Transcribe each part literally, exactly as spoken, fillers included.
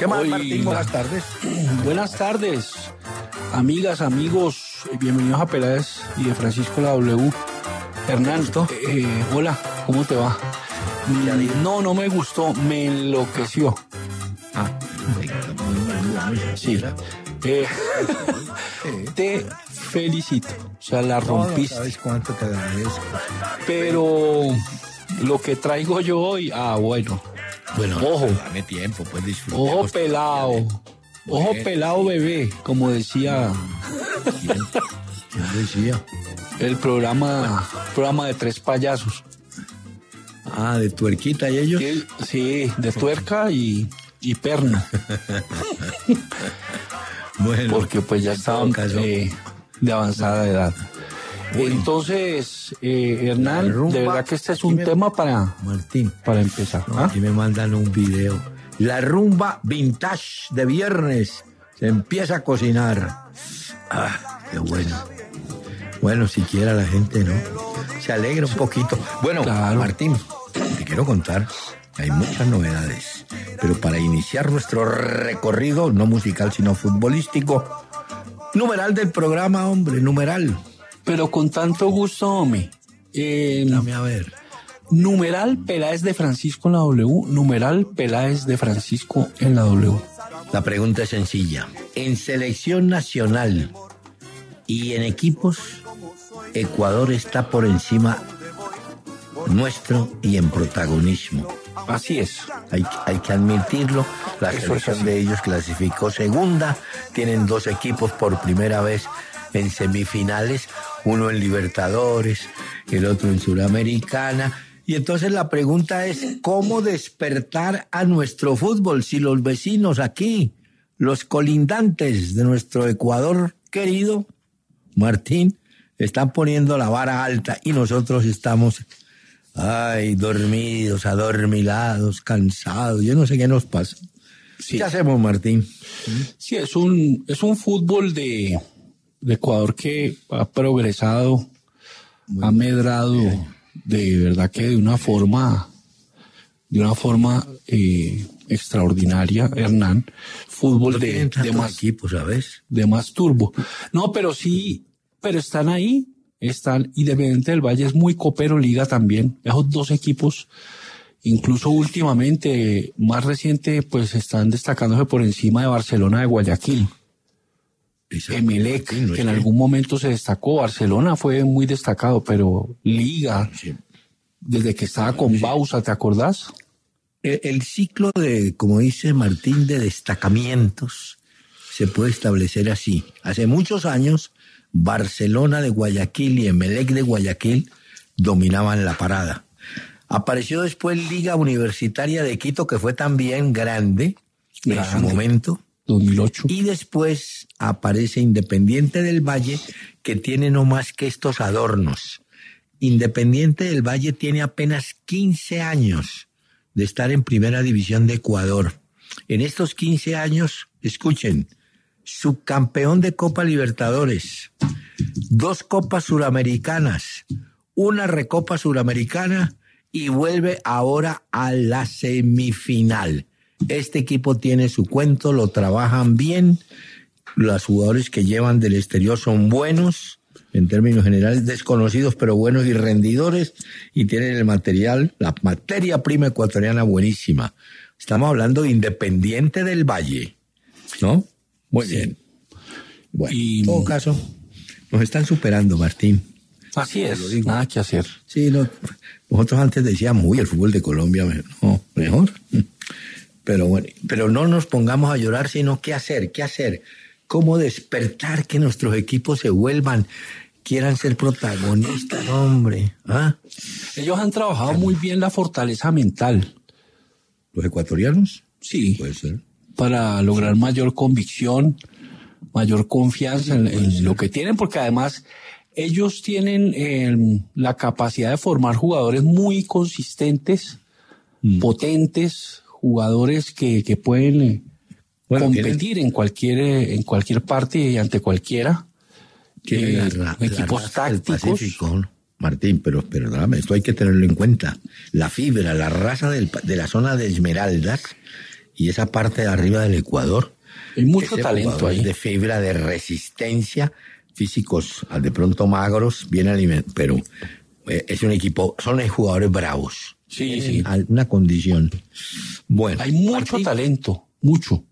¿Qué más, Martín? Buenas tardes. Buenas tardes, amigas, amigos, bienvenidos a Peláez y de Francisco La W. Hernán, eh, hola, ¿cómo te va? No, no me gustó, me enloqueció. Ah, sí. Eh, te felicito, o sea, la rompiste. No, no sabes cuánto te agradezco. Pero lo que traigo yo hoy, ah, bueno. Bueno, ojo, dame tiempo, pues disfrutar. Ojo pelado, ojo bueno, pelado bebé, como decía. ¿Quién? ¿Quién decía? El programa, programa de tres payasos. Ah, de tuerquita y ellos. Sí, sí, de tuerca y, y perna. Bueno, porque pues ya estaban eh, de avanzada edad. Bueno. Entonces, eh, Hernán, rumba, de verdad que este es un me, tema para, Martín, para empezar. No, ¿ah? Aquí me mandan un video. La rumba vintage de viernes. Se empieza a cocinar. Ah, qué bueno. Bueno, siquiera la gente, ¿no? Se alegra un poquito. Bueno, claro. Martín, te quiero contar que hay muchas novedades. Pero para iniciar nuestro recorrido, no musical, sino futbolístico, numeral del programa, hombre, numeral. Pero con tanto gusto, hombre. Eh, Dame a ver. Numeral Peláez de Francisco en la W. Numeral Peláez de Francisco en la W. La pregunta es sencilla. En selección nacional y en equipos, Ecuador está por encima nuestro y en protagonismo. Así es. Hay, hay que admitirlo. La Eso selección es de ellos clasificó segunda. Tienen dos equipos por primera vez en semifinales, uno en Libertadores, el otro en Suramericana. Y entonces la pregunta es, ¿cómo despertar a nuestro fútbol si los vecinos aquí, los colindantes de nuestro Ecuador querido, Martín, están poniendo la vara alta y nosotros estamos, ay, dormidos, adormilados, cansados? Yo no sé qué nos pasa. Sí. ¿Qué hacemos, Martín? Sí, es un, es un fútbol de... de Ecuador que ha progresado, muy ha medrado bien. De verdad que de una forma, de una forma eh, extraordinaria, Hernán. Fútbol no de, de más equipo, ¿sabes? De más turbo. No, pero sí, pero están ahí, están. Independiente del Valle es muy copero, Liga también. Esos dos equipos, incluso últimamente, más reciente, pues están destacándose por encima de Barcelona de Guayaquil. Emelec, no que en que... algún momento se destacó. Barcelona fue muy destacado, pero Liga, sí. Desde que estaba con sí. Bausa, ¿te acordás? El, el ciclo de, como dice Martín, de destacamientos se puede establecer así. Hace muchos años, Barcelona de Guayaquil y Emelec de Guayaquil dominaban la parada. Apareció después Liga Universitaria de Quito, que fue también grande, grande. En su momento. dos mil ocho. Y después aparece Independiente del Valle, que tiene no más que estos adornos. Independiente del Valle tiene apenas quince años de estar en Primera División de Ecuador. En estos quince años, escuchen, subcampeón de Copa Libertadores, dos Copas Suramericanas, una Recopa Suramericana y vuelve ahora a la semifinal. Este equipo tiene su cuento, lo trabajan bien, los jugadores que llevan del exterior son buenos, en términos generales desconocidos, pero buenos y rendidores, y tienen el material, la materia prima ecuatoriana buenísima. Estamos hablando de Independiente del Valle, ¿no? Muy sí. bien. Bueno, y... en todo caso, nos están superando, Martín. Así es, nada que hacer. Sí, no, nosotros antes decíamos, uy, el fútbol de Colombia, no, mejor. Pero bueno, pero no nos pongamos a llorar, sino qué hacer, qué hacer, cómo despertar que nuestros equipos se vuelvan, quieran ser protagonistas, hombre. ¿Ah? Ellos han trabajado muy bien la fortaleza mental. ¿Los ecuatorianos? Sí. Puede ser. Para lograr mayor convicción, mayor confianza en, en lo que tienen, porque además ellos tienen eh, la capacidad de formar jugadores muy consistentes, mm. potentes, jugadores que, que pueden eh, bueno, competir tienen, en cualquier en cualquier parte y ante cualquiera. Eh, la, equipos la tácticos. Pacífico, Martín, pero perdóname, esto hay que tenerlo en cuenta. La fibra, la raza del, de la zona de Esmeraldas y esa parte de arriba del Ecuador. Hay mucho talento ahí. De fibra, de resistencia, físicos de pronto magros, bien alimentados, pero eh, es un equipo, son jugadores bravos. Sí, sí. Una condición. Bueno. Hay mucho Martín, talento, mucho.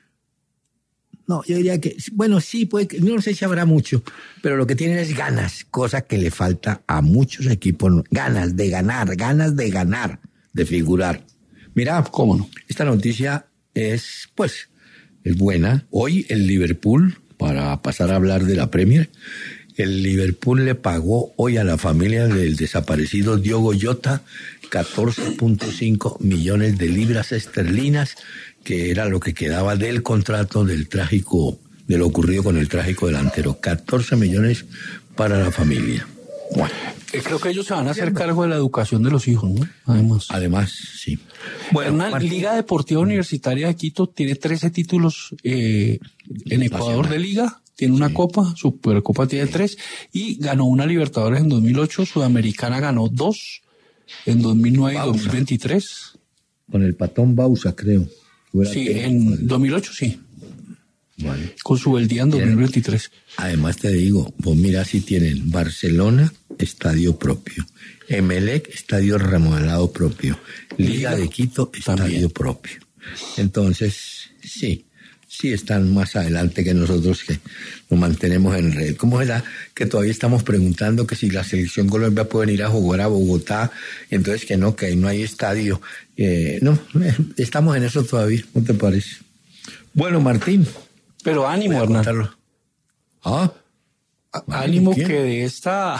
No, yo diría que, bueno, sí, puede, no sé si habrá mucho, pero lo que tienen es ganas, cosa que le falta a muchos equipos, ganas de ganar, ganas de ganar, de figurar. Mira, ¿cómo no? Esta noticia es, pues, es buena. Hoy el Liverpool, para pasar a hablar de la Premier, el Liverpool le pagó hoy a la familia del desaparecido Diogo Jota catorce punto cinco millones de libras esterlinas, que era lo que quedaba del contrato del trágico, de lo ocurrido con el trágico delantero. catorce millones para la familia. Bueno, creo que ellos se van a hacer cargo de la educación de los hijos, ¿no? Además. Además, sí. Bueno, una Martín, Liga Deportiva Universitaria de Quito tiene trece títulos eh, en Ecuador de liga. Tiene una sí. copa, Supercopa tiene tres, y ganó una Libertadores en dos mil ocho, Sudamericana ganó dos, en dos mil nueve Bausa. Y dos mil veintitrés. Con el Patón Bausa, creo. Sí, en dos mil ocho sí. Vale. Con Subeldía en dos mil veintitrés. Además te digo, vos mirá si tienen Barcelona, estadio propio. Emelec, estadio remodelado propio. Liga, Liga de Quito, estadio también. Propio. Entonces, sí. Sí están más adelante que nosotros, que nos mantenemos en red. ¿Cómo era que todavía estamos preguntando que si la selección Colombia pueden ir a jugar a Bogotá? Entonces que no, que ahí no hay estadio. Eh, no, eh, estamos en eso todavía, ¿no te parece? Bueno, Martín. Pero ánimo, Hernán. ¿Ah? Ánimo que de esta...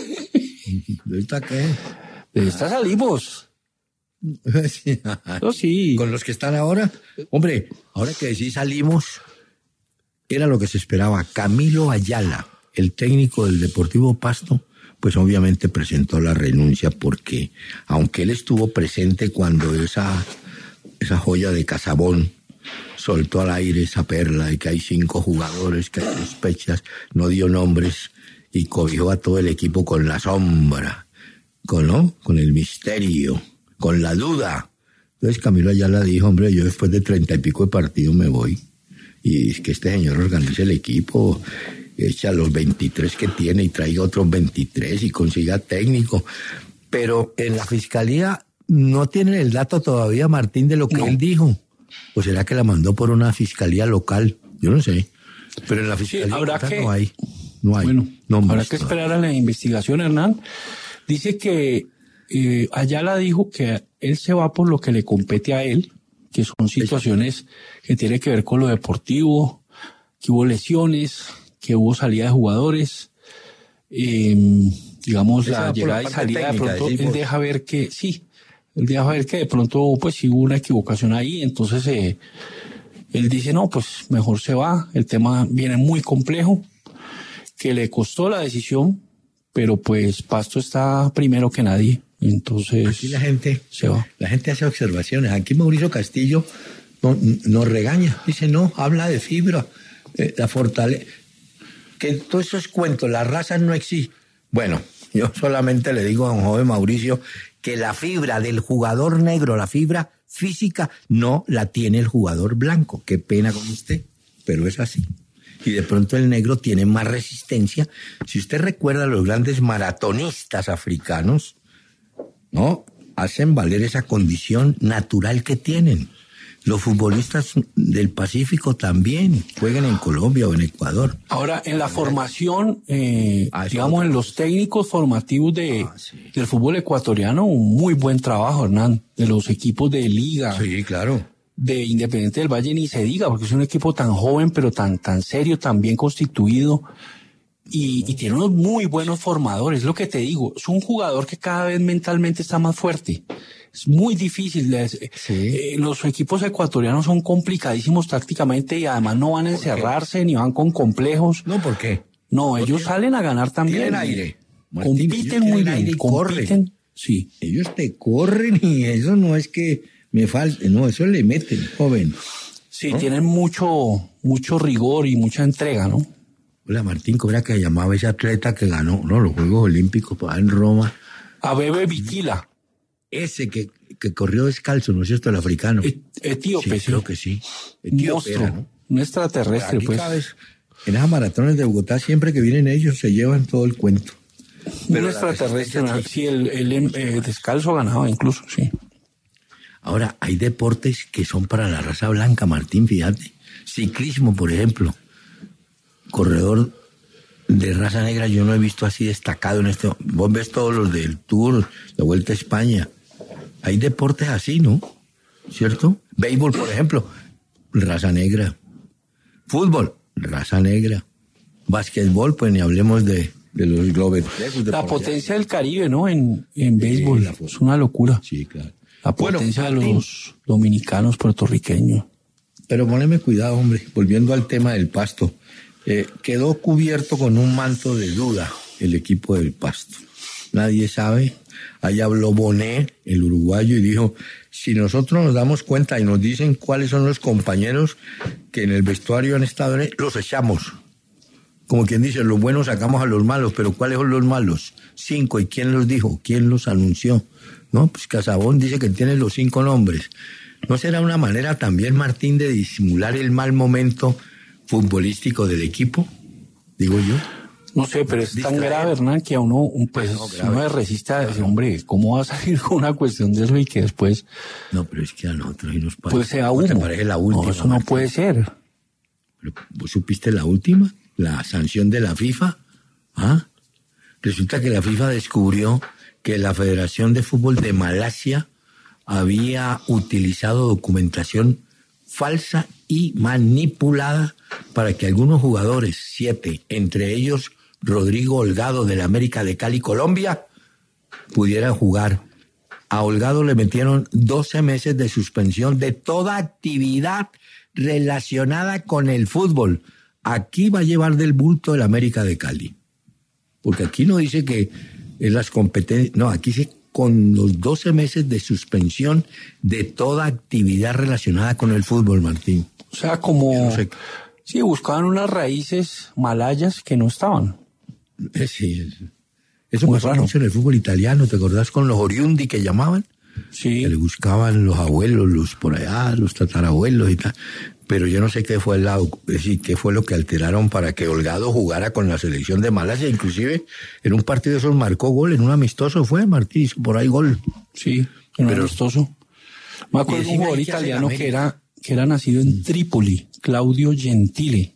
¿De esta qué? De esta salimos. Sí. Oh, sí. Con los que están ahora, hombre, ahora que sí salimos, era lo que se esperaba. Camilo Ayala, el técnico del Deportivo Pasto, pues obviamente presentó la renuncia porque, aunque él estuvo presente cuando esa, esa joya de Casabón soltó al aire esa perla de que hay cinco jugadores, que hay sospechas, no dio nombres y cobijó a todo el equipo con la sombra, con, ¿no? con el misterio, con la duda. Entonces Camilo Ayala dijo, hombre, yo después de treinta y pico de partidos me voy. Y es que este señor organice el equipo, echa los veintitrés que tiene y traiga otros veintitrés y consiga técnico. Pero en la fiscalía no tienen el dato todavía, Martín, de lo que no. él dijo. ¿O será que la mandó por una fiscalía local? Yo no sé. Pero en la fiscalía sí, habrá que, no hay. No hay. Bueno, nombres habrá que esperar a la investigación, Hernán. Dice que Eh, Ayala dijo que él se va por lo que le compete a él, que son situaciones que tienen que ver con lo deportivo, que hubo lesiones, que hubo salida de jugadores, eh, digamos la llegada y salida técnica, de pronto, decimos. Él deja ver que, sí, él deja ver que de pronto pues sí hubo una equivocación ahí, entonces eh, él dice no, pues mejor se va, el tema viene muy complejo, que le costó la decisión, pero pues Pasto está primero que nadie. Entonces, aquí la gente, se va. La gente hace observaciones. Aquí Mauricio Castillo nos no regaña. Dice, no, habla de fibra, eh, la fortaleza. Que todo eso es cuento, las razas no existen. Bueno, yo solamente le digo a un joven Mauricio que la fibra del jugador negro, la fibra física, no la tiene el jugador blanco. Qué pena con usted, pero es así. Y de pronto el negro tiene más resistencia. Si usted recuerda, los grandes maratonistas africanos, ¿no? Hacen valer esa condición natural que tienen. Los futbolistas del Pacífico también juegan en Colombia o en Ecuador. Ahora, en la formación, eh, ah, digamos, en los técnicos formativos de, ah, sí. del fútbol ecuatoriano, un muy buen trabajo, Hernán, de los equipos de liga. Sí, claro. De Independiente del Valle ni se diga, porque es un equipo tan joven, pero tan, tan serio, tan bien constituido. Y, y tiene unos muy buenos formadores, lo que te digo, es un jugador que cada vez mentalmente está más fuerte. Es muy difícil. Sí. Eh, los equipos ecuatorianos son complicadísimos tácticamente y además no van a encerrarse ni van con complejos. No, ¿por qué? No, ¿Por ellos qué? salen a ganar también. Tienen aire. Martín, compiten muy bien, compiten. Corren. Sí. Ellos te corren y eso no es que me falte, no, eso le meten, joven. Sí, ¿no? Tienen mucho, mucho rigor y mucha entrega, ¿no? Hola Martín, ¿cómo era que llamaba ese atleta que ganó no, los Juegos Olímpicos en Roma? A Bebe Bikila. ese que, que corrió descalzo, ¿no es cierto? El africano. Et- etíope, sí, sí. creo que sí. Etíope Monstruo, era, ¿no? un extraterrestre, Aquí pues. cada vez, en esas maratones de Bogotá, siempre que vienen ellos, se llevan todo el cuento. Un Pero la extraterrestre, resistencia ¿no? Sí, el, el em- eh, descalzo ganaba incluso, sí. Ahora, hay deportes que son para la raza blanca, Martín, fíjate. Ciclismo, por ejemplo. Corredor de raza negra yo no he visto así destacado en este... Vos ves todos los del Tour, la Vuelta a España. Hay deportes así, ¿no? ¿Cierto? Béisbol, por ejemplo, raza negra. Fútbol, raza negra. Básquetbol, pues ni hablemos de, de los globes. La potencia del Caribe, ¿no? En, en Sí, béisbol, la- es una locura. Sí, claro. La Bueno, potencia de Martín, los dominicanos, puertorriqueños. pero poneme cuidado, hombre, volviendo al tema del Pasto. Eh, quedó cubierto con un manto de duda el equipo del Pasto. Nadie sabe. Ahí habló Bonet, el uruguayo, y dijo, si nosotros nos damos cuenta y nos dicen cuáles son los compañeros que en el vestuario han estado en él, los echamos. Como quien dice, los buenos sacamos a los malos, pero ¿cuáles son los malos? Cinco. ¿Y quién los dijo? ¿Quién los anunció? No, pues Casabón dice que tiene los cinco nombres. ¿No será una manera también, Martín, de disimular el mal momento futbolístico del equipo? Digo yo. No sé, pero es tan Distraer. grave, Hernán, que a uno, un- pues, No, si grave. uno le resiste a decir, hombre, ¿cómo va a salir con una cuestión de eso y que después, No, pero es que a nosotros sí nos parece. pues, sea ¿Cómo te humo? parece la última? No, eso no Martín? puede ser. Pero, ¿vos supiste la última? La sanción de la FIFA. ¿Ah? Resulta que la FIFA descubrió que la Federación de Fútbol de Malasia había utilizado documentación falsa y manipulada para que algunos jugadores, siete, entre ellos Rodrigo Holgado del América de Cali, Colombia, pudieran jugar. A Holgado le metieron doce meses de suspensión de toda actividad relacionada con el fútbol. Aquí va a llevar del bulto el América de Cali. Porque aquí no dice que es las competencias, no, aquí dice con los doce meses de suspensión de toda actividad relacionada con el fútbol, Martín. O sea, como, Yo no sé. sí, buscaban unas raíces malayas que no estaban. Eh, Sí, es- eso Muy pasó raro. mucho en el fútbol italiano, ¿te acordás con los oriundi que llamaban? Sí. Que le buscaban los abuelos, los por allá, los tatarabuelos y tal. Pero yo no sé qué fue, la, es decir, qué fue lo que alteraron para que Holgado jugara con la selección de Malasia. Inclusive en un partido de esos marcó gol, en un amistoso fue, Martín, hizo por ahí gol. Sí, en un Pero- amistoso. Me acuerdo de un decime jugador ahí qué hace italiano la que era, que era nacido en Trípoli, Claudio Gentile,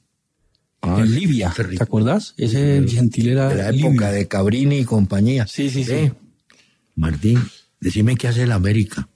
Ah, en Libia. qué rico. ¿Te acuerdas? Ese Gentile era De la libio. época de Cabrini y compañía. Sí, sí, sí. Ve, Martín, decime qué hace el América.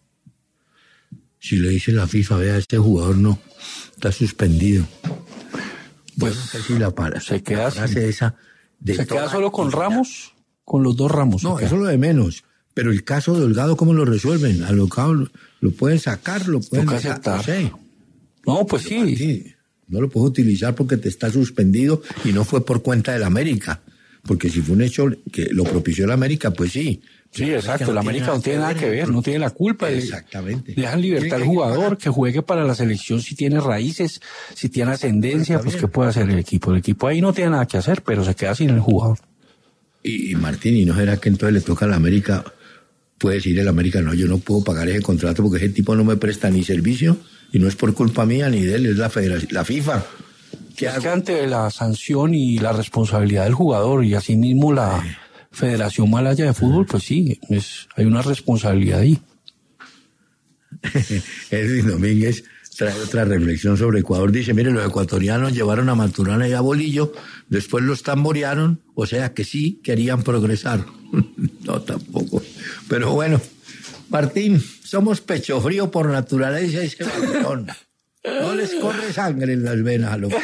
Si le dice la FIFA, vea, este jugador no, está suspendido. Pues Yo no sé si la, para, se queda la frase sin- esa de ¿Se queda toda solo con actividad. Ramos? Con los dos Ramos. No, se queda. eso es lo de menos. Pero el caso de Holgado, ¿cómo lo resuelven? Al Holgado lo, lo pueden sacar, lo pueden Toca dejar, aceptar. no sé. No, pues sí. Sí, no lo puedes utilizar porque te está suspendido y no fue por cuenta del América. Porque si fue un hecho que lo propició el América, pues sí. Sí, Pero exacto. La América no tiene nada que ver, no tiene la culpa. Exactamente. Dejan libertad Tiene al que jugador pagar. que juegue para la selección si tiene raíces, si tiene ascendencia, Pero está pues bien. ¿qué puede hacer el equipo? El equipo ahí no tiene nada que hacer, pero se queda sin el jugador. Y, y Martín, ¿y no será que entonces le toca a la América? Puede decir el América, no, yo no puedo pagar ese contrato porque ese tipo no me presta ni servicio y no es por culpa mía ni de él, es la federación, la FIFA. ¿Qué Es que hago? ante la sanción y la responsabilidad del jugador y asimismo la Federación Malaya de Fútbol, pues sí, es, hay una responsabilidad ahí. Edwin Domínguez trae otra reflexión sobre Ecuador. Dice, mire, los ecuatorianos llevaron a Maturana y a Bolillo, después los tamborearon, o sea que sí querían progresar. No, tampoco. Pero bueno, Martín, somos pecho frío por naturaleza y ese balón. No les corre sangre en las venas a los...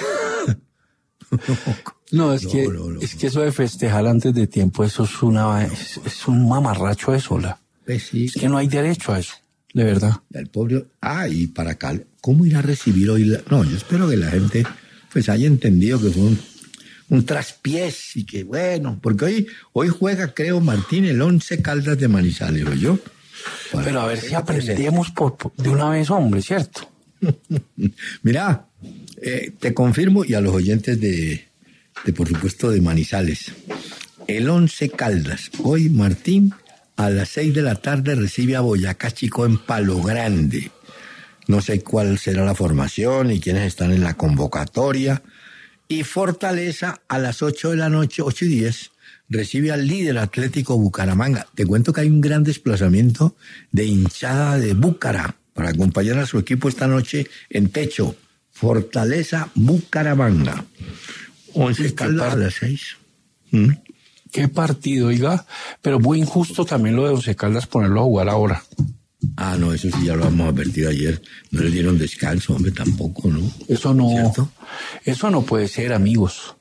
No, es No, que no, no. es que eso de festejar antes de tiempo, eso es una es, es un mamarracho eso, la. Pues sí, Es que no hay derecho a eso, de verdad. el pobre... Ah, y para acá, ¿cómo irá a recibir hoy? La... No, yo espero que la gente pues haya entendido que fue un, un traspiés y que bueno, porque hoy, hoy juega, creo, Martín, el Once Caldas de Manizales, ¿o yo? Para- Pero a ver si aprendemos por, por- de una vez, hombre, ¿cierto? Mira, eh, te confirmo y a los oyentes de, de, por supuesto, de Manizales. El Once Caldas, hoy Martín a las seis de la tarde recibe a Boyacá Chico en Palo Grande. No sé cuál será la formación y quiénes están en la convocatoria. Y Fortaleza a las ocho de la noche, ocho y diez, recibe al líder Atlético Bucaramanga. Te cuento que hay un gran desplazamiento de hinchada de Búcara para acompañar a su equipo esta noche en techo. Fortaleza Bucaramanga. Once Caldas a las seis. ¿Mm? Qué partido, oiga, pero muy injusto también lo de Once Caldas ponerlo a jugar ahora. Ah, no, eso sí ya lo habíamos advertido ayer. No le dieron descanso, hombre, tampoco, ¿no? Eso no, ¿cierto? Eso no puede ser, amigos.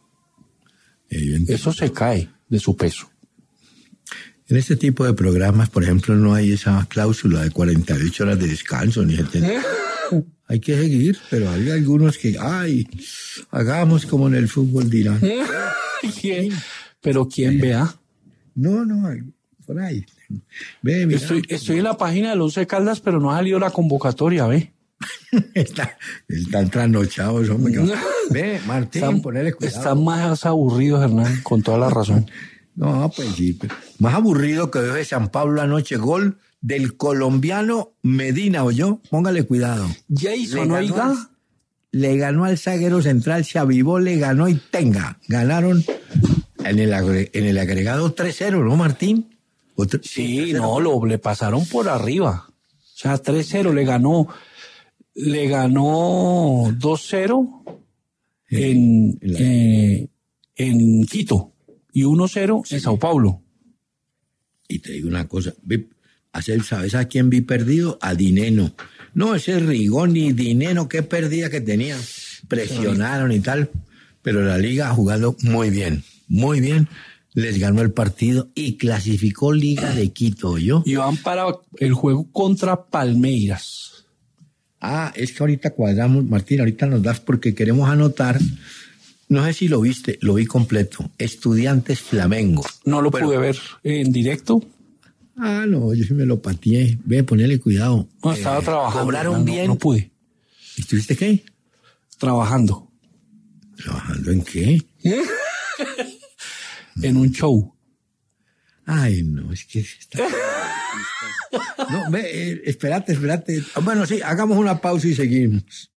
Eso se cae de su peso. En este tipo de programas, por ejemplo, no hay esa cláusula de cuarenta y ocho horas de descanso, ni setenta. ¿Eh? Hay que seguir, pero hay algunos que, ay, hagamos como en el fútbol, dirán. ¿Quién? ¿Pero quién, vea? No, no, por ahí. Ve, mira. Estoy, estoy en la página del Once Caldas, pero no ha salido la convocatoria, ve. Está, están trasnochados, hombre. Ve, Martín, están, ponele cuidado. Están más aburridos, Hernán, con toda la razón. No, pues sí. Pues, más aburrido que de San Pablo anoche. Gol del colombiano Medina, ¿oyó? Póngale cuidado. Jason, oiga. Le ganó al zaguero central, se avivó, le ganó y tenga. Ganaron en el, agre, en el agregado tres cero, ¿no, Martín? Otro, sí, tres cero. No, lo, le pasaron por arriba. O sea, tres cero le ganó. Le ganó dos cero en, en, eh, en Quito y uno cero sí. en Sao Paulo. Y te digo una cosa, ¿sabes a quién vi perdido? A Dineno. No, ese Rigón y Dineno, qué pérdida que tenía. Presionaron y tal, pero la liga ha jugado muy bien, muy bien. Les ganó el partido y clasificó Liga de Quito, ¿yo? Y van para el juego contra Palmeiras. Ah, es que ahorita cuadramos, Martín, ahorita nos das porque queremos anotar, no sé si lo viste, lo vi completo, Estudiantes Flamengo. No lo Pero, pude ver en directo. Ah, no, yo sí me lo pateé, ve, ponele cuidado. No, estaba eh, trabajando. ¿Cobraron no, bien? No, no pude. ¿Estuviste qué? Trabajando. ¿Trabajando en qué? En un show. Ay, no, es que está... No, ve, eh, espérate, espérate. Bueno, sí, hagamos una pausa y seguimos.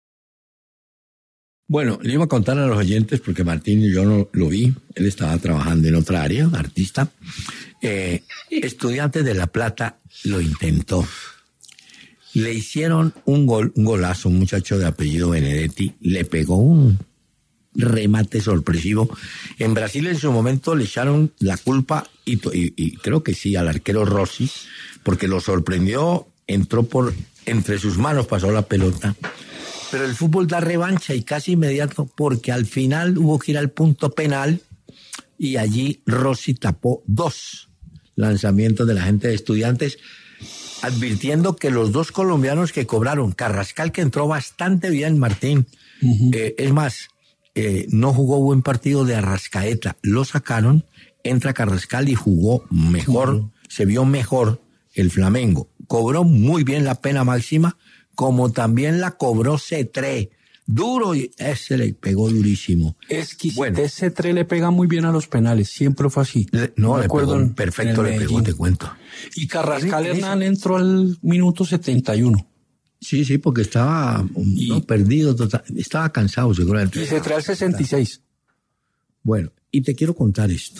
Bueno, le iba a contar a los oyentes porque Martín y yo no lo vi. Él estaba trabajando en otra área, artista. Eh, Estudiantes de La Plata lo intentó. Le hicieron un gol, un golazo, un muchacho de apellido Benedetti. Le pegó un remate sorpresivo. En Brasil en su momento le echaron la culpa y, y, y creo que sí al arquero Rossi, porque lo sorprendió, entró por entre sus manos, pasó la pelota. Pero el fútbol da revancha y casi inmediato, porque al final hubo que ir al punto penal y allí Rossi tapó dos lanzamientos de la gente de Estudiantes, advirtiendo que los dos colombianos que cobraron, Carrascal, que entró bastante bien, Martín, uh-huh. eh, es más, eh, no jugó buen partido de Arrascaeta, lo sacaron, entra Carrascal y jugó mejor, uh-huh. se vio mejor el Flamengo, cobró muy bien la pena máxima, como también la cobró Cetré, duro, y ese le pegó durísimo. Es que bueno, Cetré le pega muy bien a los penales, siempre fue así. Le, no, no le pegó en, perfecto, en le pegó, te cuento. Y Carrascal Hernán entró al minuto setenta y uno. Sí, sí, porque estaba y, no, perdido, total, estaba cansado seguramente. Y Cetré al sesenta y seis. Bueno, y te quiero contar esto.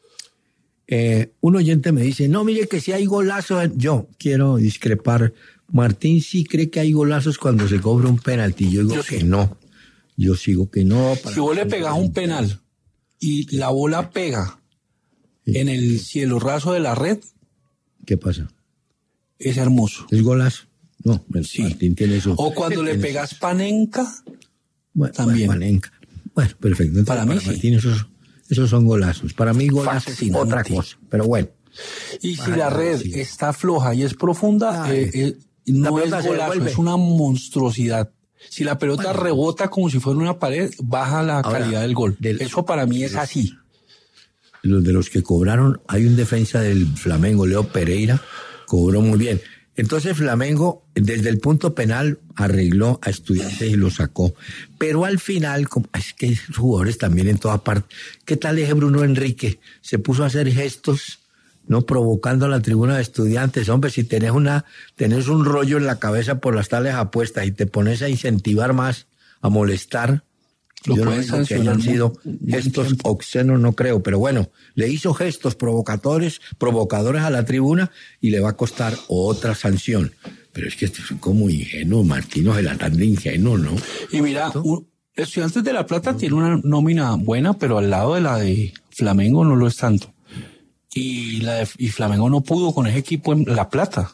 Eh, un oyente me dice, no, mire que si hay golazos, yo quiero discrepar. Martín sí cree que hay golazos cuando se cobra un penalti. Yo digo yo que sí. no. Yo sigo que no. Para si vos le pegás un penal y la bola pega sí. en el cielo raso de la red, ¿qué pasa? Es hermoso. ¿Es golazo? No, sí. Martín tiene eso. O cuando le pegas panenca, bueno, también. Bueno, panenca. Bueno, perfecto. Entonces, para mí para sí. Martín esos, esos son golazos. Para mí golazos es otra cosa. Pero bueno. Y si la red sí. está floja y es profunda, eh, eh, no es golazo, es una monstruosidad. Si la pelota bueno. rebota como si fuera una pared, baja la Ahora, calidad del gol. Del, Eso para mí es así. Los de los que cobraron, hay un defensa del Flamengo, Leo Pereira, cobró muy bien. Entonces Flamengo, desde el punto penal, arregló a Estudiantes y lo sacó. Pero al final, como, es que hay jugadores también en toda parte. ¿Qué tal es Bruno Enrique? Se puso a hacer gestos no provocando a la tribuna de estudiantes. Hombre, si tenés una, tenés un rollo en la cabeza por las tales apuestas y te pones a incentivar más, a molestar, Lo yo no pueden digo que sancionar hayan sido muy- gestos muy tiempo. obscenos, no creo, pero bueno, le hizo gestos provocadores, provocadores a la tribuna y le va a costar otra sanción. Pero es que esto es como ingenuo, Martino se la tan de ingenuo, ¿no? Y mira, un- Estudiantes de La Plata tiene una nómina buena, pero al lado de la de Flamengo no lo es tanto. Y, la de, y Flamengo no pudo con ese equipo en La Plata.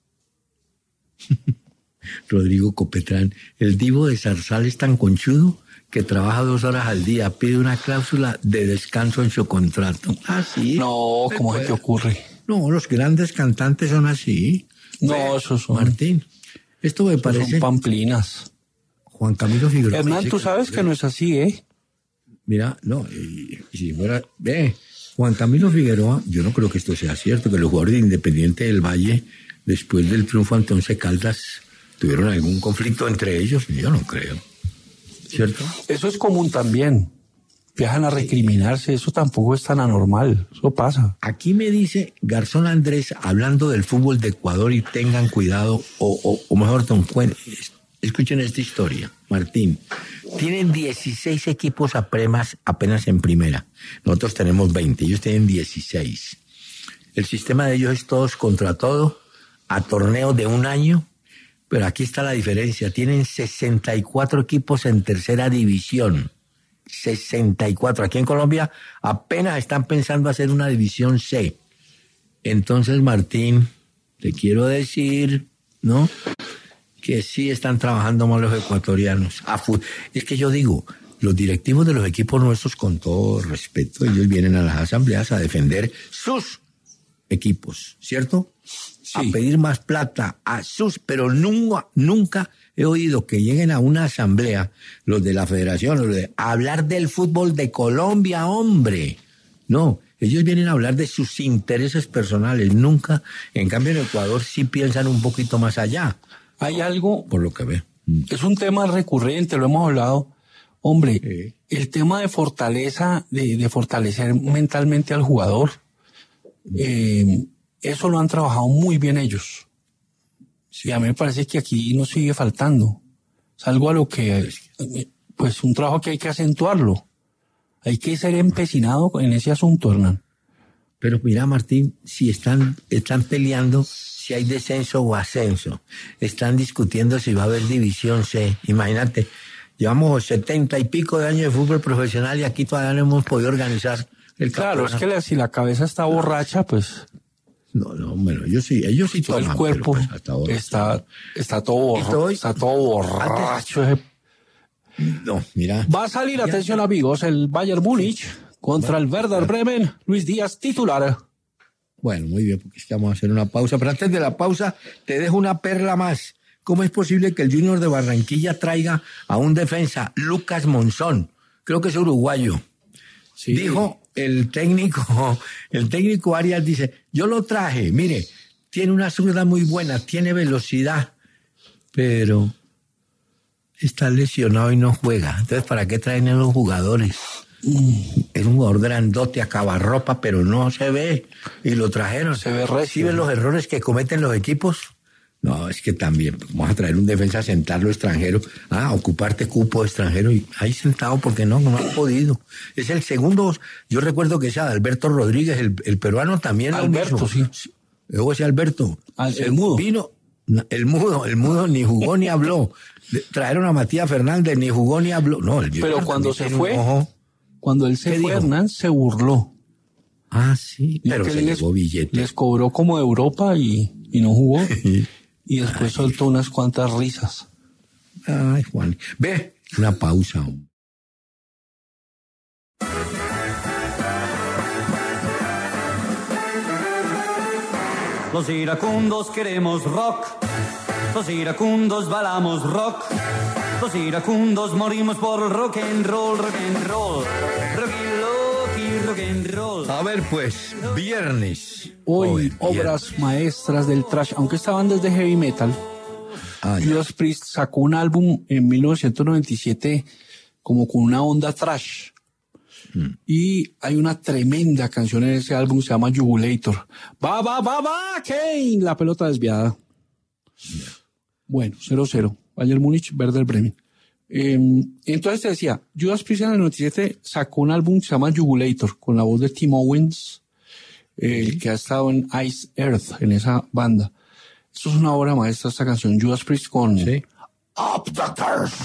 Rodrigo Copetrán, el divo de Zarzal es tan conchudo que trabaja dos horas al día, pide una cláusula de descanso en su contrato. Ah, sí. No, ¿cómo se te ocurre? No, los grandes cantantes son así. No, Ve, esos son, Martín, esto me esos parece... son pamplinas. Juan Camilo Figueroa. Hernán, dice tú sabes que no es así, ¿eh? Mira, no, y, y si fuera... Ve, Juan Camilo Figueroa, yo no creo que esto sea cierto, que los jugadores de Independiente del Valle, después del triunfo ante Once Caldas, tuvieron algún conflicto entre ellos. Yo no creo. ¿Cierto? Eso es común también. Viajan a recriminarse, eso tampoco es tan anormal, eso pasa. Aquí me dice Garzón Andrés, hablando del fútbol de Ecuador, y tengan cuidado, o, o, o mejor, don Cuen, escuchen esta historia, Martín. Tienen dieciséis equipos apenas, apenas en primera. Nosotros tenemos veinte, ellos tienen dieciséis. El sistema de ellos es todos contra todo, a torneo de un año, pero aquí está la diferencia. Tienen sesenta y cuatro equipos en tercera división. sesenta y cuatro. Aquí en Colombia apenas están pensando hacer una división C. Entonces, Martín, te quiero decir, ¿no?, que sí están trabajando más los ecuatorianos. Es que yo digo, los directivos de los equipos nuestros, con todo respeto, ellos vienen a las asambleas a defender sus equipos, ¿cierto? Sí. A pedir más plata a sus, pero nunca, nunca he oído que lleguen a una asamblea los de la federación, los de a hablar del fútbol de Colombia, hombre. No, ellos vienen a hablar de sus intereses personales, nunca. En cambio, en Ecuador sí piensan un poquito más allá. Hay algo, Por lo que ve. es un tema recurrente, lo hemos hablado. Hombre, Sí. el tema de fortaleza, de, de fortalecer mentalmente al jugador, eh, eso lo han trabajado muy bien ellos. Y a mí me parece que aquí nos sigue faltando. Es algo a lo que, pues un trabajo que hay que acentuarlo. Hay que ser empecinado en ese asunto, Hernán. Pero mira, Martín, si están, están peleando si hay descenso o ascenso. Están discutiendo si va a haber división C. Imagínate, llevamos setenta y pico de años de fútbol profesional y aquí todavía no hemos podido organizar el Claro, es campeonato. que la- si la cabeza está borracha, pues No, no, bueno, ellos sí, ellos sí todo el toman, cuerpo pero pues hasta ahora está, está todo borracho. todo- Está todo borracho. ese- sí. No, mira. Va a salir, atención amigos, el Bayern Múnich contra el Werder Bremen. Luis Díaz titular. Bueno, muy bien, porque es que vamos a hacer una pausa. Pero antes de la pausa, te dejo una perla más. ¿Cómo es posible que el Junior de Barranquilla traiga a un defensa, Lucas Monzón? Creo que es uruguayo. Sí. Dijo el técnico, el técnico Arias, dice, yo lo traje, mire, tiene una zurda muy buena, tiene velocidad, pero está lesionado y no juega. Entonces, ¿para qué traen a los jugadores? Es un jugador grandote, acabarropa, pero no se ve. Y lo trajeron. Se ve recio, ¿Sí ven ¿no? los errores que cometen los equipos? No, es que también, vamos a traer un defensa a sentarlo extranjero, ah, ocuparte cupo extranjero y ahí sentado porque no, no han podido. Es el segundo, yo recuerdo que ese Alberto Rodríguez, el, el peruano también lo Alberto, mismo. sí. Luego ese Alberto. Al- el mudo. Vino, el mudo, el mudo ni jugó ni habló. Le- Trajeron a Matías Fernández, ni jugó ni habló. No, el Pero Junior cuando también se tiene un fue, ojo. Cuando él se ¿Qué fue, dijo? Hernán se burló. Ah, sí, Dijo pero que se les, llevó billete. les cobró como de Europa y, y no jugó. Y después soltó unas cuantas risas. Ay, Juan. Ve, una pausa. hombre. Los iracundos queremos rock, los iracundos balamos rock, los iracundos morimos por rock and roll, rock and roll, rocky, rock and roll. A ver, pues, viernes. Hoy, Joven, obras maestras del trash, aunque estaban desde heavy metal. Ah, ya. Judas Priest sacó un álbum en mil novecientos noventa y siete como con una onda trash. Mm. Y hay una tremenda canción en ese álbum, se llama Jugulator. Va, va, va, va, Kane, la pelota desviada. Yeah. Bueno, cero cero. Bayern Múnich, Werder Bremen. Eh, entonces te decía, Judas Priest en el noventa y siete sacó un álbum que se llama Jugulator, con la voz de Tim Owens, eh, sí. que ha estado en Ice Earth, en esa banda. Esto es una obra maestra, esta canción, Judas Priest con sí. Up the Curse.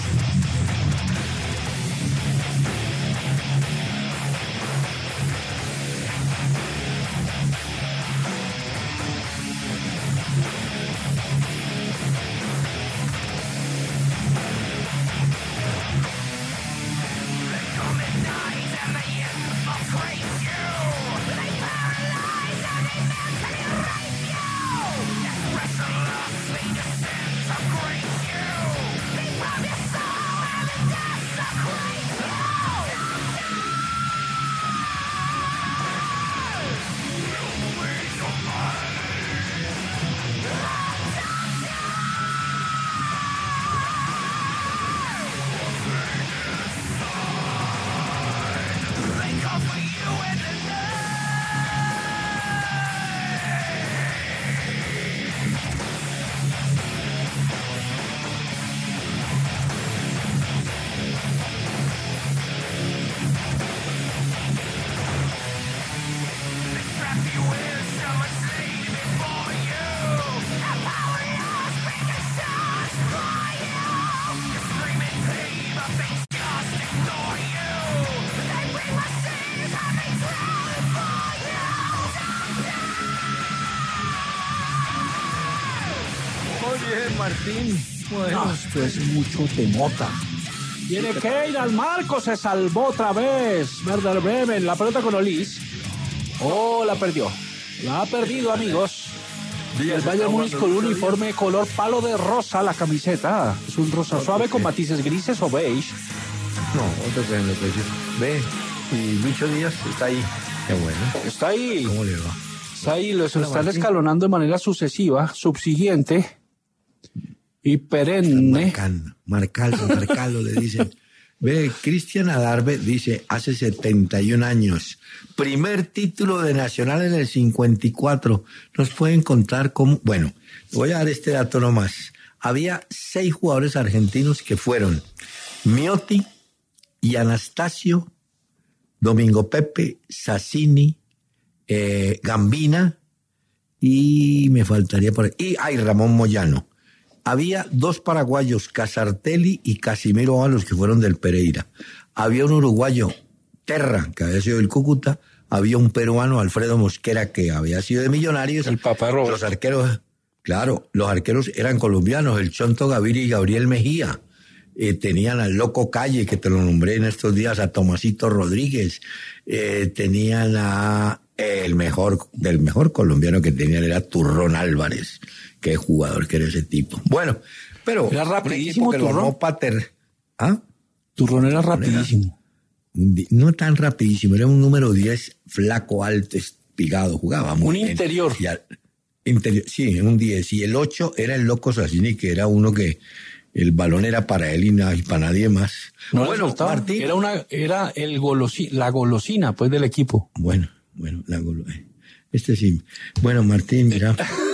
Martín. Bueno, no, esto es mucho temota. Tiene que ir al marco, se salvó otra vez. Werder Bremen, la pelota con Olis. Oh, la perdió. La ha perdido, amigos. Y el Bayern Múnich con un uniforme color palo de rosa, la camiseta. Es un rosa suave con matices grises o beige. No, otro que lo que decir. Ve, y Lucho Díaz está ahí. Qué bueno. Está ahí. ¿Cómo le va? Está ahí, los están escalonando de manera sucesiva, subsiguiente y perenne. Marcando, marcalo, marcalo, le dicen. Ve, Cristian Adarve dice, hace setenta y un años, primer título de Nacional en el cincuenta y cuatro. Nos pueden contar cómo. Bueno, voy a dar este dato nomás. Había seis jugadores argentinos que fueron Miotti y Anastasio, Domingo Pepe, Sassini, eh, Gambina y me faltaría por ahí. Y ay, Ramón Moyano. Había dos paraguayos, Casartelli y Casimiro Ábalos, que fueron del Pereira. Había un uruguayo, Terra, que había sido del Cúcuta. Había un peruano, Alfredo Mosquera, que había sido de Millonarios. El papá Roberto. Los arqueros, claro, los arqueros eran colombianos, el Chonto Gaviria y Gabriel Mejía. Eh, tenían al Loco Calle, que te lo nombré en estos días, a Tomasito Rodríguez. Eh, tenían a eh, el mejor, del mejor colombiano que tenían era Turrón Álvarez. Qué jugador que era ese tipo. Bueno, pero era rapidísimo Turrón. Pater, ¿ah? Turrón era rapidísimo. Era, no tan rapidísimo, era un número diez, flaco, alto, espigado, jugaba muy un bien. Interior. Y al, interior. Sí, un diez. Y el ocho era el Loco Sassini, que era uno que el balón era para él y, na, y para nadie más. No, bueno, Martín. Era, una, era el golosi, la golosina pues del equipo. Bueno, bueno, la golosina. Este sí. Bueno, Martín, mira.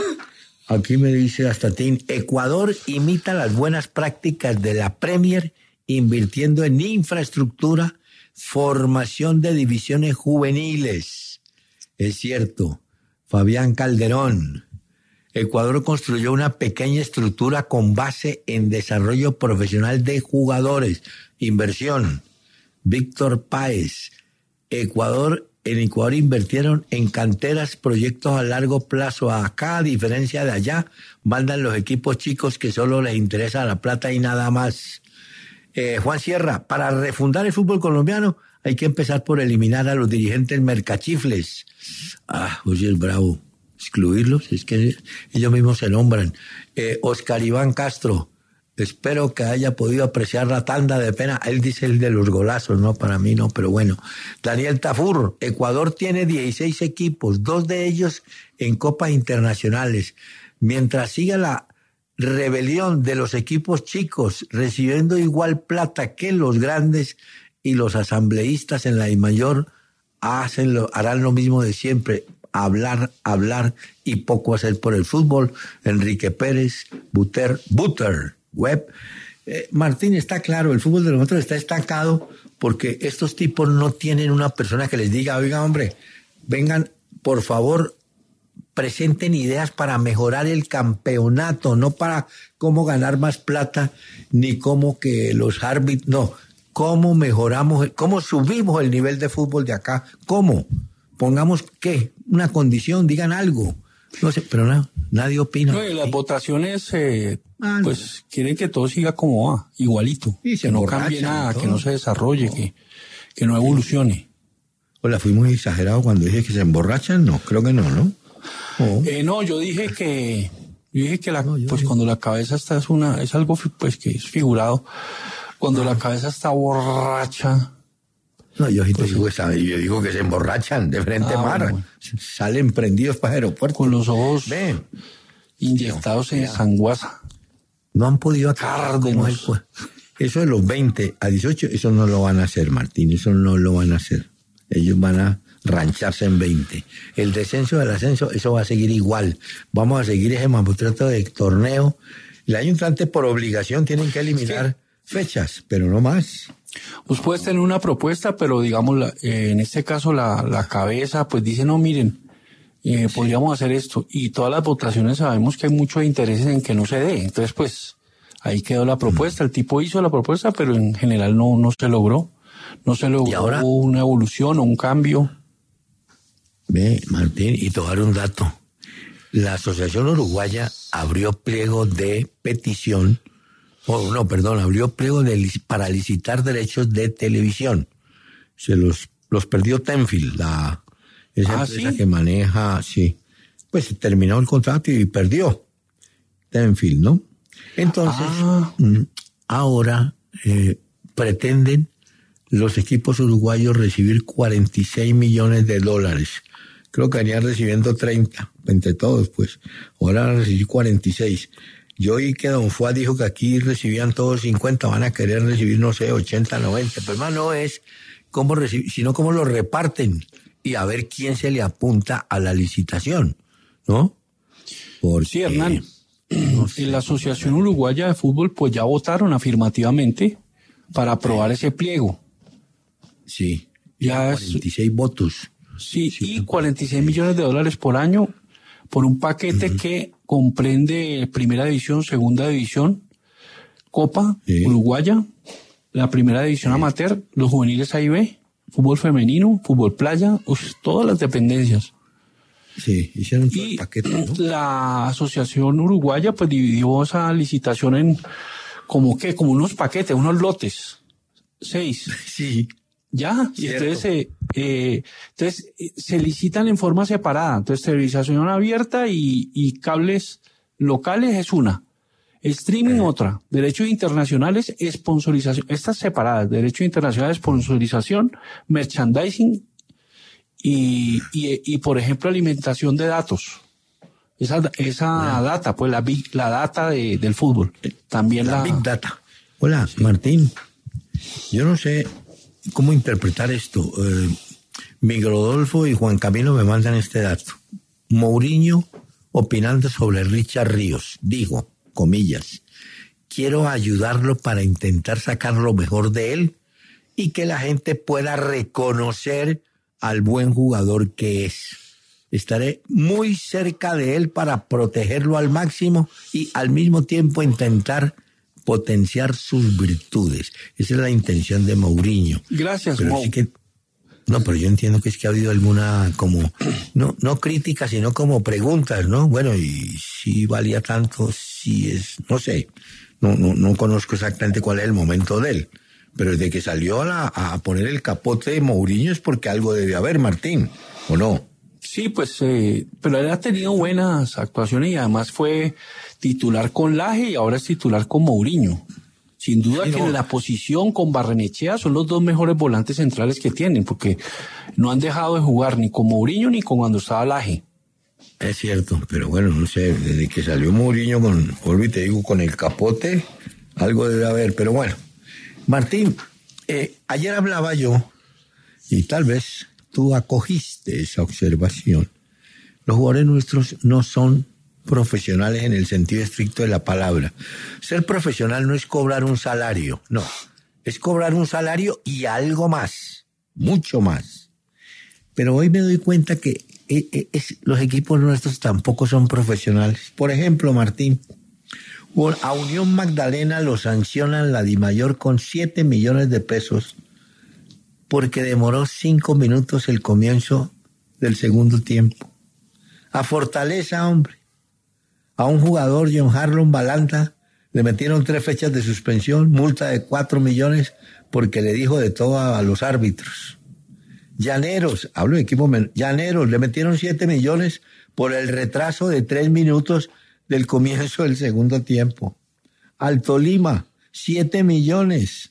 Aquí me dice Astatín, Ecuador imita las buenas prácticas de la Premier invirtiendo en infraestructura, formación de divisiones juveniles. Es cierto, Fabián Calderón. Ecuador construyó una pequeña estructura con base en desarrollo profesional de jugadores. Inversión. Víctor Páez. Ecuador En Ecuador invirtieron en canteras, proyectos a largo plazo. Acá, a diferencia de allá, mandan los equipos chicos que solo les interesa la plata y nada más. Eh, Juan Sierra, para refundar el fútbol colombiano hay que empezar por eliminar a los dirigentes mercachifles. Ah, oye, es bravo. Excluirlos, es que ellos mismos se nombran. Eh, Oscar Iván Castro. Espero que haya podido apreciar la tanda de pena. Él dice el de los golazos, no, para mí no, pero bueno. Daniel Tafur, Ecuador tiene dieciséis equipos, dos de ellos en copas internacionales. Mientras siga la rebelión de los equipos chicos recibiendo igual plata que los grandes, y los asambleístas en la DIMAYOR hacen lo, harán lo mismo de siempre, hablar, hablar y poco hacer por el fútbol. Enrique Pérez, Buter, Buter, Webb. Eh, Martín, está claro, el fútbol de nosotros está estancado porque estos tipos no tienen una persona que les diga, oiga, hombre, vengan, por favor, presenten ideas para mejorar el campeonato, no para cómo ganar más plata, ni cómo que los árbitros, no, cómo mejoramos, cómo subimos el nivel de fútbol de acá, cómo, pongamos, ¿qué? Una condición, digan algo, no sé, pero no, nadie opina. No, y las votaciones, eh, ah, no. pues, quieren que todo siga como va, igualito, y que no cambie nada, que no se desarrolle, que, que no evolucione. Hola, fui muy exagerado cuando dije que se emborrachan, no, creo que no, ¿no? Oh. Eh, no, yo dije que, yo dije que la, no, pues dije... cuando la cabeza está es una, es algo pues que es figurado. Cuando ah. la cabeza está borracha. No, yo, pues, digo, yo digo que se emborrachan de frente ah, mar, bueno. Salen prendidos para el aeropuerto. Con los ojos Ven. inyectados no, en sanguaza. No han podido acabar como él, pues. Eso de los veinte a dieciocho, eso no lo van a hacer, Martín, eso no lo van a hacer. Ellos van a rancharse en veinte. El descenso del ascenso, eso va a seguir igual. Vamos a seguir ese mamotreto de torneo. El año entrante, por obligación, tienen que eliminar sí. fechas, pero no más. Pues puedes tener una propuesta, pero digamos, la, eh, en este caso la, la cabeza, pues dice, no, miren, eh, sí. podríamos hacer esto. Y todas las votaciones sabemos que hay muchos intereses en que no se dé. Entonces, pues, ahí quedó la propuesta. Mm. El tipo hizo la propuesta, pero en general no, no se logró. No se logró ¿Y ahora? una evolución o un cambio. Ve, Martín, y te voy a dar un dato. La Asociación Uruguaya abrió pliego de petición, o no, perdón, abrió pliego de, para licitar derechos de televisión. Se los, los perdió Tenfield, la, esa ah, empresa ¿sí? que maneja, sí. Pues terminó el contrato y perdió Tenfield, ¿no? Entonces, ah. ahora eh, pretenden los equipos uruguayos recibir cuarenta y seis millones de dólares. Creo que venían recibiendo treinta, entre todos, pues. Ahora van a recibir cuarenta y seis. Yo oí que Don Fuad dijo que aquí recibían todos cincuenta, van a querer recibir, no sé, ochenta, noventa. Pero más no es cómo recibir, sino cómo lo reparten y a ver quién se le apunta a la licitación, ¿no? Porque, sí, Hernán. No sé. En la Asociación Uruguaya de Fútbol, pues ya votaron afirmativamente para aprobar ese pliego. Sí, ya cuarenta y seis es, votos. Sí, sí, y cuarenta y seis millones de dólares por año por un paquete uh-huh. que comprende Primera División, Segunda División, Copa sí. Uruguaya, la Primera División sí. Amateur, los juveniles A y B, fútbol femenino, fútbol playa, uf, todas las dependencias. Sí, hicieron todo el paquete, ¿no? La Asociación Uruguaya pues dividió esa licitación en como que, como unos paquetes, unos lotes, seis. Sí. Ya, y entonces, eh, eh, entonces eh, se licitan en forma separada. Entonces, televisación abierta y, y cables locales es una. Streaming eh. otra. Derechos internacionales, sponsorización. Estas separadas. Derechos internacionales, sponsorización, merchandising y, y, y por ejemplo, alimentación de datos. Esa, esa eh. data, pues la big, la data de, del fútbol. También la, la big data. Hola, sí. Martín. Yo no sé cómo interpretar esto. Eh, Miguel Rodolfo y Juan Camilo me mandan este dato. Mourinho, opinando sobre Richard Ríos, dijo, comillas, quiero ayudarlo para intentar sacar lo mejor de él y que la gente pueda reconocer al buen jugador que es. Estaré muy cerca de él para protegerlo al máximo y al mismo tiempo intentar potenciar sus virtudes. Esa es la intención de Mourinho. Gracias, pero Mou. sí que, no, pero yo entiendo que es que ha habido alguna como, no, no crítica, sino como preguntas, ¿no? Bueno, y si valía tanto, si es, no sé, no, no, no conozco exactamente cuál es el momento de él, pero desde que salió a, la, a poner el capote de Mourinho es porque algo debe haber, Martín, ¿o no? Sí, pues, eh, pero él ha tenido buenas actuaciones y además fue titular con Laje y ahora es titular con Mourinho. Sin duda sí, que no. En la posición con Barrenechea son los dos mejores volantes centrales que tienen, porque no han dejado de jugar ni con Mourinho ni con cuando estaba Laje. Es cierto, pero bueno, no sé, desde que salió Mourinho con, vuelvo y te digo, con el capote, algo debe haber, pero bueno. Martín, Eh, ayer hablaba yo, y tal vez tú acogiste esa observación. Los jugadores nuestros no son profesionales en el sentido estricto de la palabra. Ser profesional no es cobrar un salario, no. Es cobrar un salario y algo más, mucho más. Pero hoy me doy cuenta que es, es, los equipos nuestros tampoco son profesionales. Por ejemplo, Martín, a Unión Magdalena lo sancionan la Dimayor con siete millones de pesos porque demoró cinco minutos el comienzo del segundo tiempo. A Fortaleza, hombre, a un jugador, John Harlon Balanta, le metieron tres fechas de suspensión, multa de cuatro millones porque le dijo de todo a, a los árbitros. Llaneros, hablo de equipo menor, Llaneros, le metieron siete millones por el retraso de tres minutos del comienzo del segundo tiempo. Al Tolima, siete millones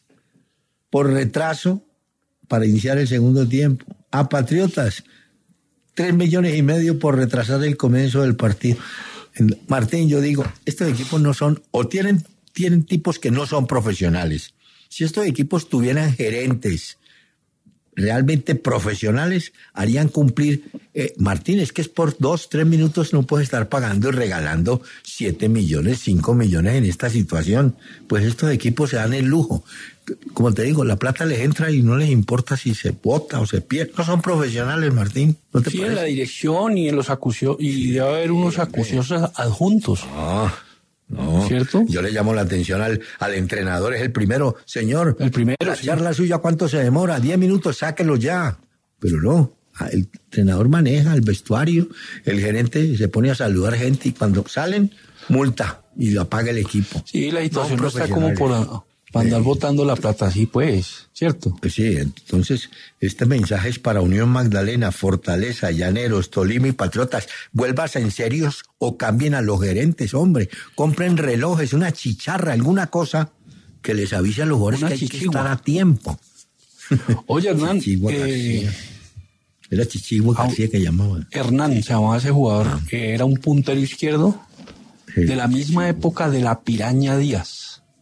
por retraso para iniciar el segundo tiempo. A Patriotas, tres millones y medio por retrasar el comienzo del partido. Martín, yo digo, estos equipos no son, o tienen, tienen tipos que no son profesionales. Si estos equipos tuvieran gerentes realmente profesionales, harían cumplir. Eh, Martín, es que es por dos, tres minutos no puede estar pagando y regalando siete millones, cinco millones en esta situación. Pues estos equipos se dan el lujo. Como te digo, la plata les entra y no les importa si se bota o se pierde. No son profesionales, Martín. ¿No te sí, parece? En la dirección y en los acucios, y debe haber unos acucios adjuntos. Ah. No, ¿cierto? Yo le llamo la atención al, al entrenador, es el primero. Señor, el primero, la sí. charla suya, ¿cuánto se demora? Diez minutos, sáquelo ya. Pero no, el entrenador maneja el vestuario, el gerente se pone a saludar gente y cuando salen, multa y lo apaga el equipo. Sí, la situación no, no está como por... Para andar botando la plata así, pues, ¿cierto? Pues sí, entonces este mensaje es para Unión Magdalena, Fortaleza, Llaneros, Tolima y Patriotas. Vuélvase en serios o cambien a los gerentes, hombre. Compren relojes, una chicharra, alguna que les avise a los jugadores que hay chichigua. Que estar a tiempo. Oye, Hernán, Chichigua eh, era Chichigua García que llamaba. Hernán se llamaba ese jugador, ah. que era un puntero izquierdo sí, de la misma sí. época de la Piraña Díaz.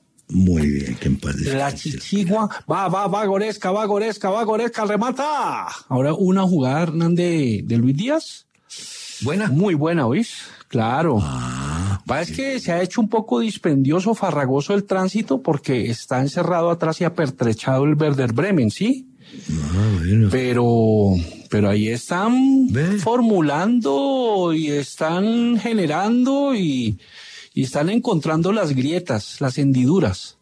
Muy bien, que en paz descanse. La Chichigua, va, va, va, Goresca, va, Goresca, va, Goresca, remata. Ahora una jugada, Hernán, de, de Luis Díaz. Buena. Muy buena, ¿oís? Claro. Ah, Va, es que se ha hecho un poco dispendioso, farragoso el tránsito porque está encerrado atrás y apertrechado el Werder Bremen, ¿sí? Ah, bueno. Pero, pero ahí están ¿Ve? formulando y están generando y... Y están encontrando las grietas, las hendiduras.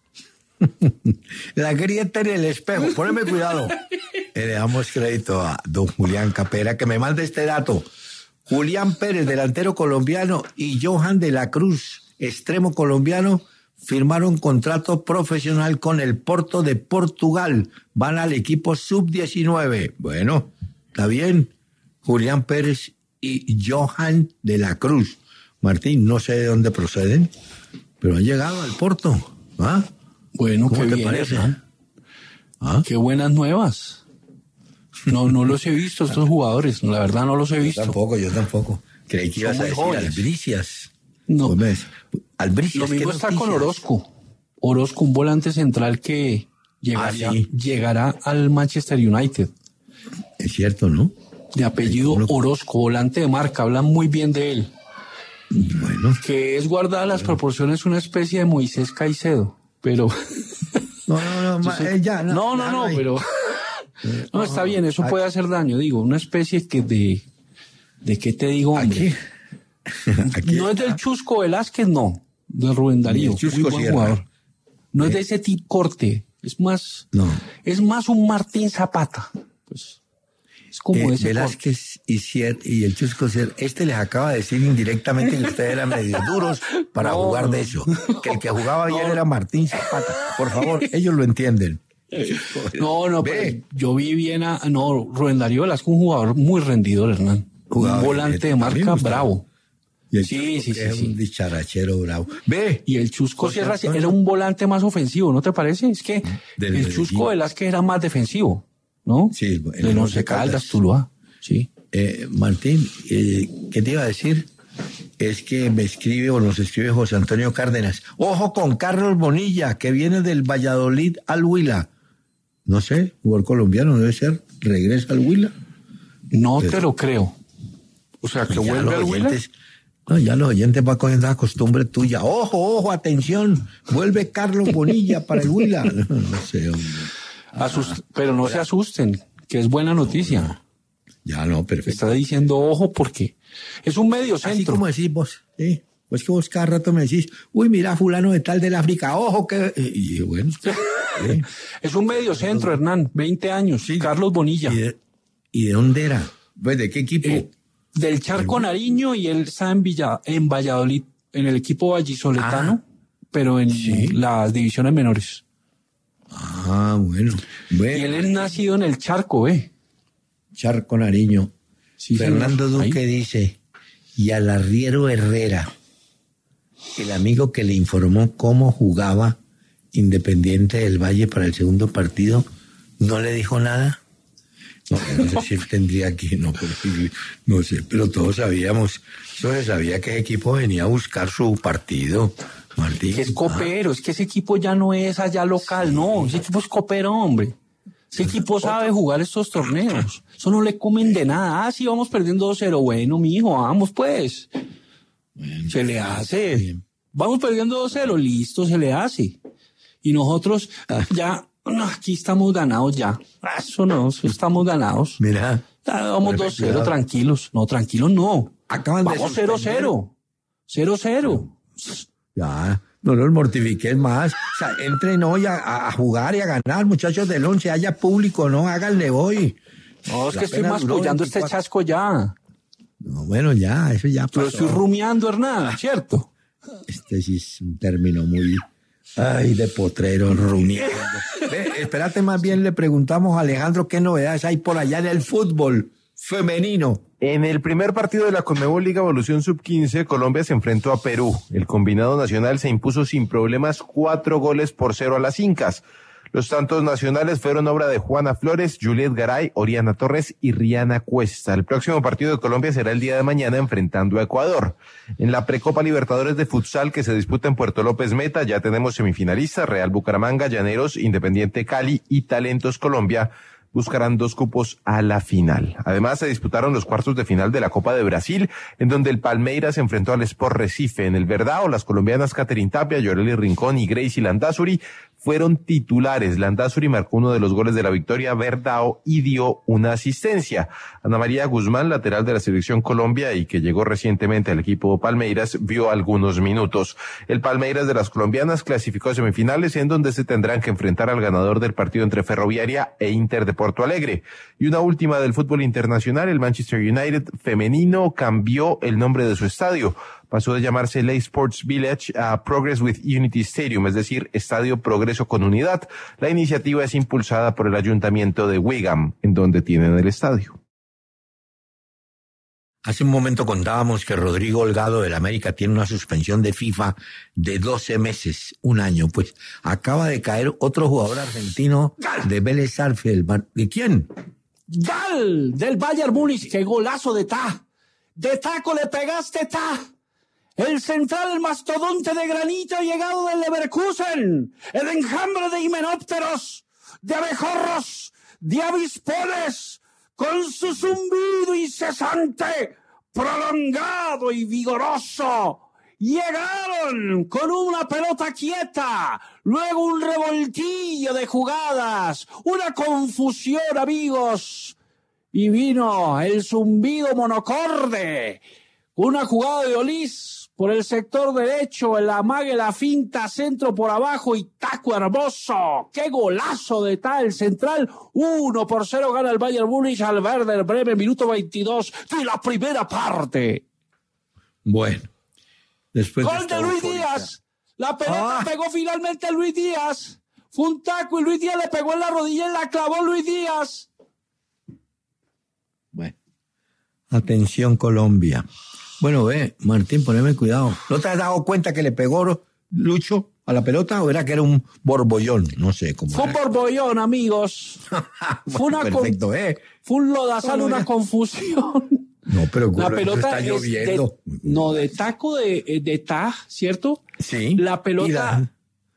La grieta en el espejo. Poneme cuidado. Le damos crédito a don Julián Capera, que me manda este dato. Julián Pérez, delantero colombiano, y Johan de la Cruz, extremo colombiano, firmaron contrato profesional con el Porto de Portugal. Van al equipo sub diecinueve. Bueno, está bien. Julián Pérez y Johan de la Cruz. Martín, no sé de dónde proceden, pero han llegado al Porto. ¿Ah? Bueno, ¿cómo qué te bien, parece? ¿no? ¿Ah? Qué buenas nuevas. No, no los he visto estos jugadores, la verdad no los he visto. Yo tampoco, yo tampoco. Creí que ibas a decir jóvenes. Albricias. No. Albricias. Lo mismo está noticias? Con Orozco. Orozco, un volante central que llegaría, ah, sí. llegará al Manchester United. Es cierto, ¿no? De apellido Orozco, volante de marca, hablan muy bien de él. Bueno. Que es guardada las bueno. proporciones una especie de Moisés Caicedo, pero... No, no, no, sé... eh, ya, no, no, no, no, no pero... no, está bien, eso puede hacer daño, digo, una especie que de... ¿De qué te digo, hombre? Aquí. Aquí no es del Chusco Velázquez, no, de Rubén Darío, muy buen jugador. No ¿Eh? es de ese tipo corte, es más... No. Es más un Martín Zapata, pues... Es como eh, ese Velázquez y, Cier, y el Chusco Cier, este les acaba de decir indirectamente que ustedes eran medio duros para no, jugar de eso. Que el que jugaba bien no. era Martín Zapata. Por favor, ellos lo entienden. No, no, pero yo vi bien a... No, Rubén Darío Velázquez, un jugador muy rendidor, Hernán. Jugaba un volante bien, de marca bravo. Y el sí, sí, sí, es sí. un dicharachero bravo. Ve. Y el Chusco Sierra era un volante más ofensivo, ¿no te parece? Es que Del el Chusco Velázquez era más defensivo. ¿No? Sí, el, el Once Caldas, Tuluá. Sí. Eh, Martín, eh, ¿qué te iba a decir? Es que me escribe o nos escribe José Antonio Cárdenas. Ojo con Carlos Bonilla, que viene del Valladolid al Huila. No sé, jugador colombiano debe ser, regresa al Huila. No Pero, te lo creo. O sea, que vuelve al Huila. No, ya los oyentes van cogiendo la costumbre tuya. Ojo, ojo, atención, vuelve Carlos Bonilla para el Huila. No, no sé, hombre. Asust- pero no se asusten, que es buena noticia. Ya no, perfecto. Está diciendo ojo porque es un medio Así centro. como decís vos, ¿sí? Pues que vos cada rato me decís, uy, mira, fulano de tal del África, ojo, que... Y, y bueno, ¿sí? Es un medio centro, Hernán, veinte años, sí. Carlos Bonilla. ¿Y de, ¿Y de dónde era? Pues, ¿de qué equipo? Eh, del Charco el... Nariño, y él está en, Villa, en Valladolid, en el equipo vallisoletano, ah, pero en ¿sí? las divisiones menores. Ah, bueno. bueno. Y él es nacido en el Charco, ¿eh? Charco Nariño. Sí, Fernando señor. Duque ahí dice, y al arriero Herrera, el amigo que le informó cómo jugaba Independiente del Valle para el segundo partido, ¿no le dijo nada? No, no sé si él tendría que, no, no sé, pero todos sabíamos, eso se sabía que ese equipo venía a buscar su partido, Martín. Que es copero, ah. es que ese equipo ya no es allá local, sí. no, ese equipo es copero, hombre. Ese equipo sabe jugar estos torneos, eso no le comen de nada. Ah, sí, vamos perdiendo dos cero, bueno, mijo, vamos pues. Bueno, se le hace. Bien. Vamos perdiendo dos cero, listo, se le hace. Y nosotros ya, no, aquí estamos ganados ya. Eso no, eso estamos ganados. Mira. Ya vamos dos cero, tranquilos. No, tranquilos no. Acaban vamos de cero cero. cero cero. Ya, no los mortifiques más. O sea, entren hoy a, a jugar y a ganar, muchachos del once, haya público, no, háganle hoy. No, es que estoy mascullando este chasco ya. No, bueno, ya, eso ya pasó. Lo estoy rumiando, Hernán, ¿cierto? Este sí es un término muy... Ay, de potrero, rumiando. Ve, espérate, más bien le preguntamos a Alejandro qué novedades hay por allá en el fútbol femenino. En el primer partido de la Conmebol Liga Evolución Sub quince, Colombia se enfrentó a Perú. El combinado nacional se impuso sin problemas cuatro goles por cero a las Incas. Los tantos nacionales fueron obra de Juana Flores, Juliet Garay, Oriana Torres y Rihanna Cuesta. El próximo partido de Colombia será el día de mañana enfrentando a Ecuador. En la Precopa Libertadores de Futsal que se disputa en Puerto López Meta ya tenemos semifinalistas: Real Bucaramanga, Llaneros, Independiente Cali y Talentos Colombia. Buscarán dos cupos a la final. Además, se disputaron los cuartos de final de la Copa de Brasil, en donde el Palmeiras se enfrentó al Sport Recife. En el Verdao, las colombianas Catherine Tapia, Yoreli Rincón y Gracie Landázuri fueron titulares. Landázuri marcó uno de los goles de la victoria Verdao y dio una asistencia. Ana María Guzmán, lateral de la Selección Colombia y que llegó recientemente al equipo Palmeiras, vio algunos minutos. El Palmeiras de las colombianas clasificó a semifinales, en donde se tendrán que enfrentar al ganador del partido entre Ferroviaria e Inter de Porto Alegre. Y una última del fútbol internacional: el Manchester United femenino cambió el nombre de su estadio. Pasó de llamarse Leigh Sports Village a Progress with Unity Stadium, es decir, Estadio Progreso con Unidad. La iniciativa es impulsada por el Ayuntamiento de Wigan, en donde tienen el estadio. Hace un momento contábamos que Rodrigo Holgado del América tiene una suspensión de FIFA de doce meses, un año. Pues acaba de caer otro jugador argentino de Vélez Sarsfield. ¿De quién? ¡Gal! Del Bayern Múnich. ¡Qué golazo de Ta! ¡De taco le pegaste, Ta! El central, el mastodonte de granito llegado del Leverkusen. El enjambre de himenópteros, de abejorros, de avispones, con su zumbido incesante, prolongado y vigoroso. Llegaron con una pelota quieta, luego un revoltillo de jugadas, una confusión, amigos. Y vino el zumbido monocorde, una jugada de Olís por el sector derecho, el amague, la finta, centro por abajo y taco hermoso. ¡Qué golazo de tal central! Uno por cero gana el Bayern Múnich al Werder Bremen, minuto veintidós de la primera parte. Bueno. Después Gol de, de Luis Díaz. La pelota ah. pegó finalmente Luis Díaz. Fue un taco y Luis Díaz le pegó en la rodilla y la clavó Luis Díaz. Bueno. Atención, Colombia. Bueno, ve, Martín, poneme cuidado. ¿No te has dado cuenta que le pegó Lucho a la pelota o era que era un borbollón? No sé cómo Fue era. un borbollón, amigos. Bueno, fue una perfecto, con... eh. Fue un lodazal, bueno, una ya... confusión. No, pero la pelota está lloviendo. De, no, de taco de, de taj, ¿cierto? Sí. La pelota,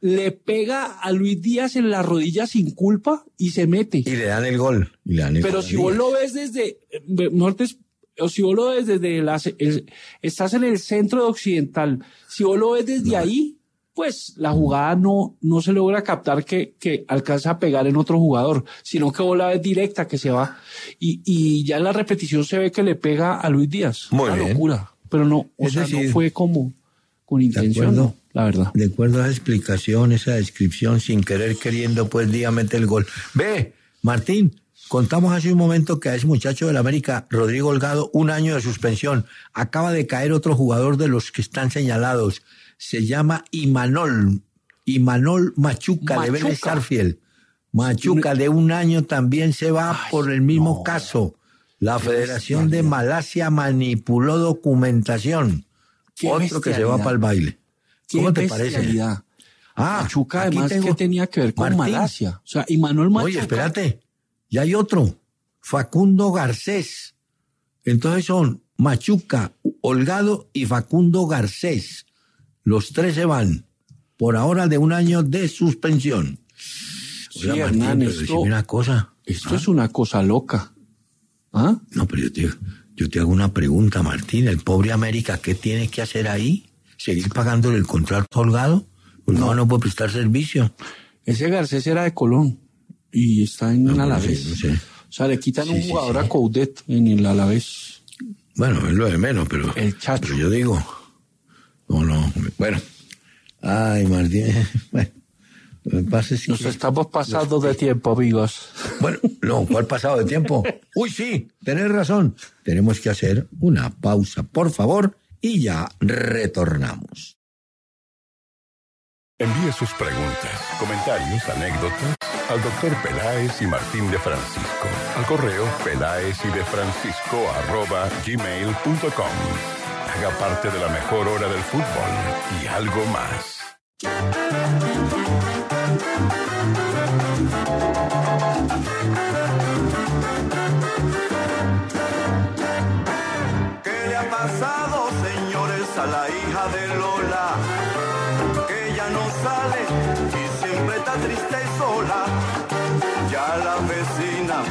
le pega a Luis Díaz en la rodilla sin culpa y se mete. Y le dan el gol. Y le dan el Pero gol si vos lo ves desde, mejor te, o si vos lo ves desde la, el, estás en el centro de Occidental, si vos lo ves desde no. ahí, pues la jugada no, no se logra captar que, que alcanza a pegar en otro jugador, sino que vos la ves directa que se va. Y, y ya en la repetición se ve que le pega a Luis Díaz. Muy Una bien. locura. Pero no, o es sea, decir, no fue como con intención, acuerdo, no, la verdad. De acuerdo a esa explicación, esa descripción, sin querer queriendo, pues Díaz mete el gol. Ve, Martín, contamos hace un momento que a ese muchacho del América, Rodrigo Holgado, un año de suspensión. Acaba de caer otro jugador de los que están señalados. Se llama Imanol, Imanol Machuca, Machuca. de Vélez Sarsfield. Machuca, de un año también se va Ay, por el mismo no. caso. La Qué Federación bestialidad. de Malasia manipuló documentación. Qué Otro que se va para el baile. ¿Cómo te parece? Ah, Machuca, además, tengo... ¿qué tenía que ver con Martín. Malasia? O sea, Imanol Machuca. Oye, espérate, ya hay otro. Facundo Garcés. Entonces son Machuca, Holgado y Facundo Garcés. Los tres se van. Por ahora de un año de suspensión. Sí, Oiga, Martín, Hernán, esto, una cosa. Esto ¿Ah? es una cosa loca. ¿Ah? No, pero yo te, yo te hago una pregunta, Martín. El pobre América, ¿qué tiene que hacer ahí? ¿Seguir pagándole el contrato a Holgado? Holgado no. no puede prestar servicio. Ese Garcés era de Colón y está en no, Alavés. No sé, no sé. O sea, le quitan sí, un jugador sí, sí. a Coudet en el Alavés. Bueno, es lo de menos, pero... El Chacho. Pero yo digo... No, no. Bueno. Ay, Martín. Bueno. Lo que pasa es que Nos estamos pasando los... de tiempo, amigos. Bueno, no, ¿cuál pasado de tiempo? Uy, sí, tenés razón. Tenemos que hacer una pausa, por favor, y ya retornamos. Envíe sus preguntas, comentarios, anécdotas al doctor Peláez y Martín de Francisco al correo peláez y de francisco arroba gmail punto com. Haga parte de la mejor hora del fútbol y algo más. ¿Qué le ha pasado, señores, a la hija de Lola? Que ella no sale y siempre está triste y sola. Ya las vecinas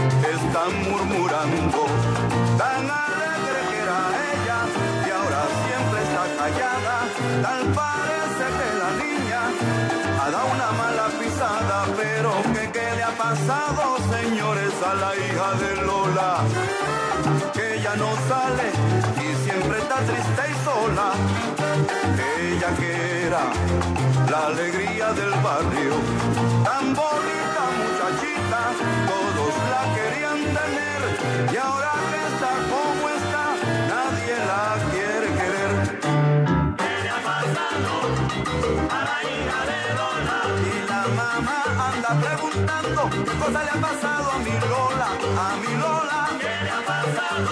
están murmurando, tan alegre que era ella y ahora siempre está callada. Tal parece que la niña ha dado una mala pisada, pero que qué le ha pasado, señores, a la hija de Lola. Que ella no sale y siempre está triste y sola. Ella que era la alegría del barrio, tan bonita muchachita, todos la querían tener, y ahora que está como está, nadie la quiere querer. ¿Qué le ha pasado a la hija de Lola? Y la mamá anda preguntando, ¿qué cosa le ha pasado a mi Lola? A mi Lola. ¿Qué le ha pasado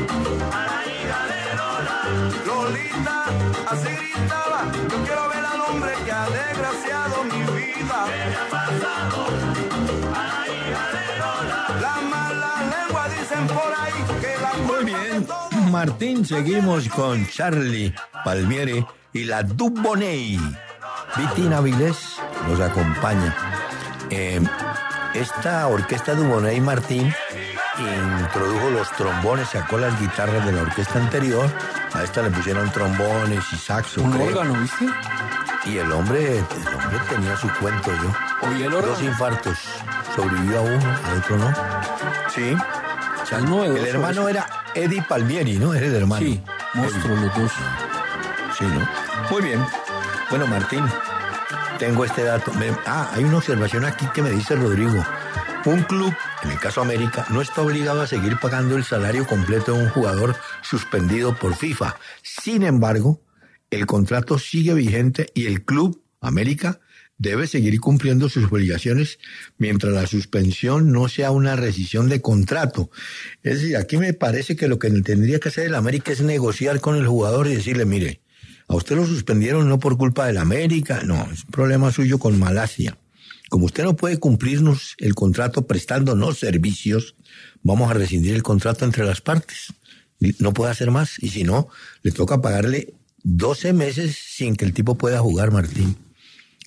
a la hija de Lola? Lolita así gritaba, yo quiero ver al hombre que ha desgraciado mi vida. ¿Qué le ha pasado a la hija de Lola? La mala lengua dicen por ahí que la... Muy bien, Martín, seguimos con Charlie Palmieri y la Dubonnet. Vitina Avilés nos acompaña. Eh, esta orquesta Dubonnet, Martín, introdujo los trombones, sacó las guitarras de la orquesta anterior, a esta le pusieron trombones y saxo. Un órgano, ¿viste? Y el hombre, el hombre tenía su cuento, yo. Oye, el órgano. Dos infartos, sobrevivió a uno, al otro no. Sí. O sea, no, el hermano era Eddie Palmieri, ¿no? Era el hermano. Sí, monstruos los dos. Sí, ¿no? Muy bien. Bueno, Martín, tengo este dato. Me, ah, hay una observación aquí que me dice Rodrigo. Un club, en el caso América, no está obligado a seguir pagando el salario completo de un jugador suspendido por FIFA. Sin embargo, el contrato sigue vigente y el club, América, debe seguir cumpliendo sus obligaciones mientras la suspensión no sea una rescisión de contrato. Es decir, aquí me parece que lo que tendría que hacer el América es negociar con el jugador y decirle, mire, a usted lo suspendieron no por culpa del América, no, es un problema suyo con Malasia. Como usted no puede cumplirnos el contrato prestándonos servicios, vamos a rescindir el contrato entre las partes. No puede hacer más. Y si no, le toca pagarle doce meses sin que el tipo pueda jugar, Martín.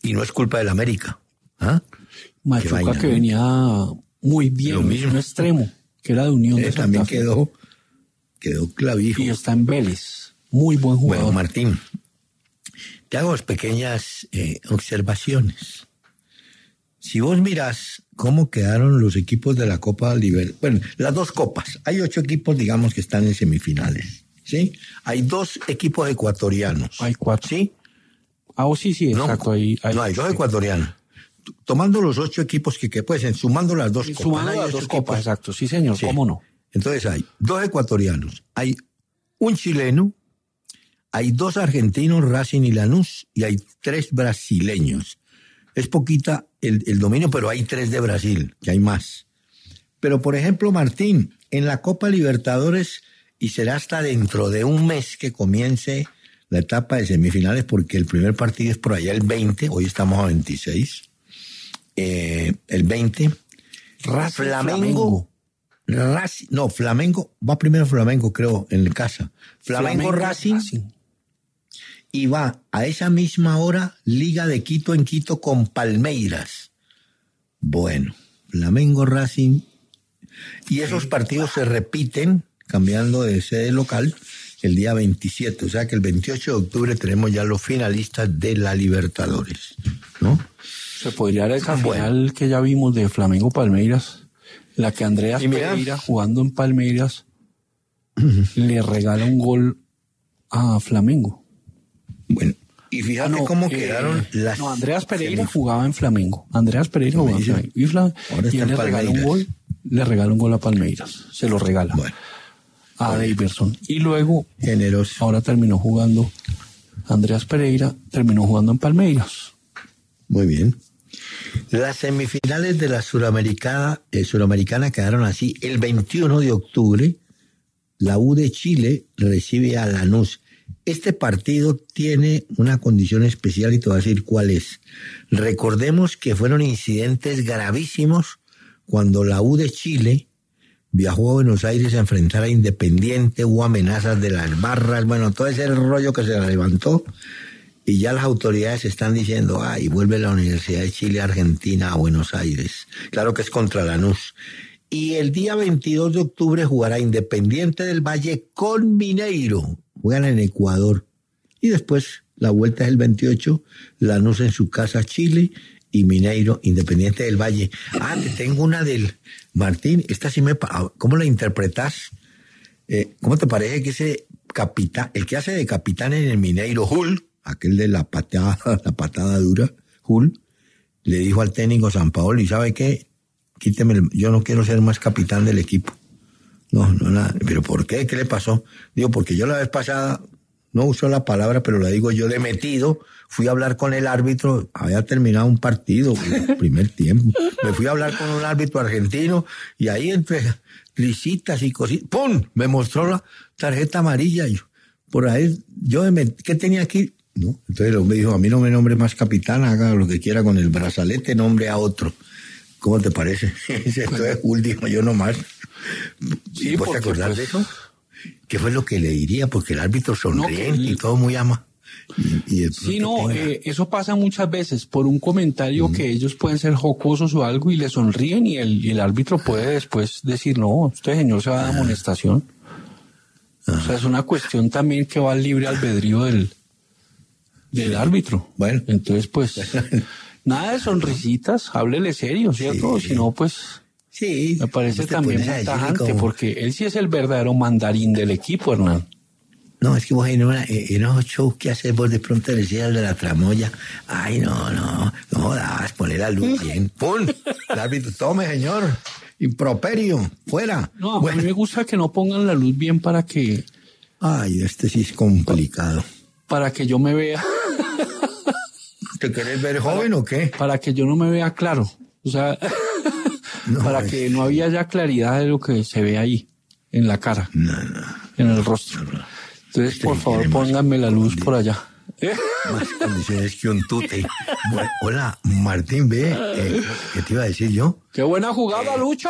Y no es culpa del América. ¿Ah? Machuca vaina, que ¿no? venía muy bien, Lo mismo. un extremo, que era de Unión Eh, de Santa también Fe. quedó, quedó clavijo. Y está en Vélez. Muy buen jugador. Bueno, Martín, te hago pequeñas eh, observaciones. Si vos mirás cómo quedaron los equipos de la Copa Libertadores, bueno, las dos copas, hay ocho equipos, digamos, que están en semifinales, ¿sí? Hay dos equipos ecuatorianos. Hay cuatro. ¿Sí? Ah, oh, sí, sí, No, exacto. Ahí, ahí- no, hay dos ecuatorianos. Tomando los ocho equipos que, que pues, en- sumando las dos Y copas. sumando hay las ocho dos equipos. copas, exacto. Sí, señor, Sí. cómo no. Entonces hay dos ecuatorianos, hay un chileno, hay dos argentinos, Racing y Lanús, y hay tres brasileños. Es poquita el, el dominio, pero hay tres de Brasil, que hay más. Pero, por ejemplo, Martín, en la Copa Libertadores, y será hasta dentro de un mes que comience la etapa de semifinales, porque el primer partido es por allá el veinte, hoy estamos a veintiséis, eh, el veinte, Racing, Flamengo, Racing, no, Flamengo, va primero Flamengo, creo, en el casa. Flamengo, Racing, y va a esa misma hora Liga de Quito en Quito con Palmeiras. Bueno, Flamengo, Racing, y esos partidos se repiten, cambiando de sede local, el día veintisiete, o sea que el veintiocho de octubre tenemos ya los finalistas de la Libertadores, ¿no? Se podría dar esa Bueno. final que ya vimos de Flamengo Palmeiras, la que Andreas Y mira. Pereira, jugando en Palmeiras, le regala un gol a Flamengo. Bueno, y fíjate Ah, no, cómo eh, quedaron las... No, Andreas Pereira semif- jugaba en Flamengo. Andreas Pereira jugaba en dice. Flamengo. Y, Fla- Ahora y está él en le regala un Palmeiras. gol, le regala un gol a Palmeiras. Se lo regala Bueno, a Daverson. Y luego, generoso. ahora terminó jugando, Andreas Pereira terminó jugando en Palmeiras. Muy bien. Las semifinales de la Suramericana, eh, Suramericana quedaron así. El veintiuno de octubre, la U de Chile recibe a Lanús. Este partido tiene una condición especial y te voy a decir cuál es. Recordemos que fueron incidentes gravísimos cuando la U de Chile viajó a Buenos Aires a enfrentar a Independiente, hubo amenazas de las barras, bueno, todo ese rollo que se levantó. Y ya las autoridades están diciendo, ay, vuelve la Universidad de Chile Argentina a Buenos Aires. Claro que es contra Lanús. Y el día veintidós de octubre jugará Independiente del Valle con Mineiro. Juegan en Ecuador. Y después la vuelta es el veintiocho, Lanús en su casa Chile y Mineiro, Independiente del Valle. Ah, te tengo una del Martín. Esta sí me... ¿Cómo la interpretas? Eh, ¿Cómo te parece que ese capitán, el que hace de capitán en el Mineiro, Hull, aquel de la patada, la patada dura, Hull, le dijo al técnico San Paolo, ¿y sabe qué? Quíteme, el, yo no quiero ser más capitán del equipo. No, no, nada. ¿Pero por qué? ¿Qué le pasó? Digo, porque yo la vez pasada, no uso la palabra, pero la digo yo de metido, fui a hablar con el árbitro, había terminado un partido, el primer tiempo. Me fui a hablar con un árbitro argentino y ahí entre risitas y cositas, ¡pum! Me mostró la tarjeta amarilla. Y yo, por ahí, yo de met- ¿qué tenía aquí? No, entonces el hombre dijo, a mí no me nombre más capitán, haga lo que quiera con el brazalete, nombre a otro. ¿Cómo te parece? Entonces Hull dijo, yo nomás. Sí, ¿Vos te porque, acordás pues, de eso? ¿Qué fue lo que le diría? Porque el árbitro sonriente No, que- y todo muy ama. Y, y de Sí, pronto no, tenga- eh, eso pasa muchas veces por un comentario que ellos pueden ser jocosos o algo y le sonríen y el, y el árbitro puede después decir, no, este señor se va a dar amonestación. O sea, es una cuestión también que va al libre albedrío del, del árbitro. Bueno. Entonces, pues, nada de sonrisitas, háblele serio, ¿cierto? Sí. Si no, pues, Sí. me parece vos te también pones a muy decirle tajante, como- porque él sí es el verdadero mandarín del equipo, Hernán. No, es que vos en, una, en unos shows que haces vos de pronto le decías al de la tramoya, ay, no, no, no das, poner la luz bien. ¡Pum! El árbitro, tome, señor. Improperio, fuera. No, a Bueno. mí me gusta que no pongan la luz bien para que, Ay, este sí es complicado. para que yo me vea, ¿Te querés ver joven o qué? para que yo no me vea claro. O sea, No, para es- que no había ya claridad de lo que se ve ahí, en la cara, No, no. en el rostro. Entonces, Este por favor, tiene más- pónganme la luz por allá. ¿Eh? Más condiciones que un tute. Bueno, hola, Martín, ve, eh, ¿qué te iba a decir yo? ¡Qué buena jugada, Lucho!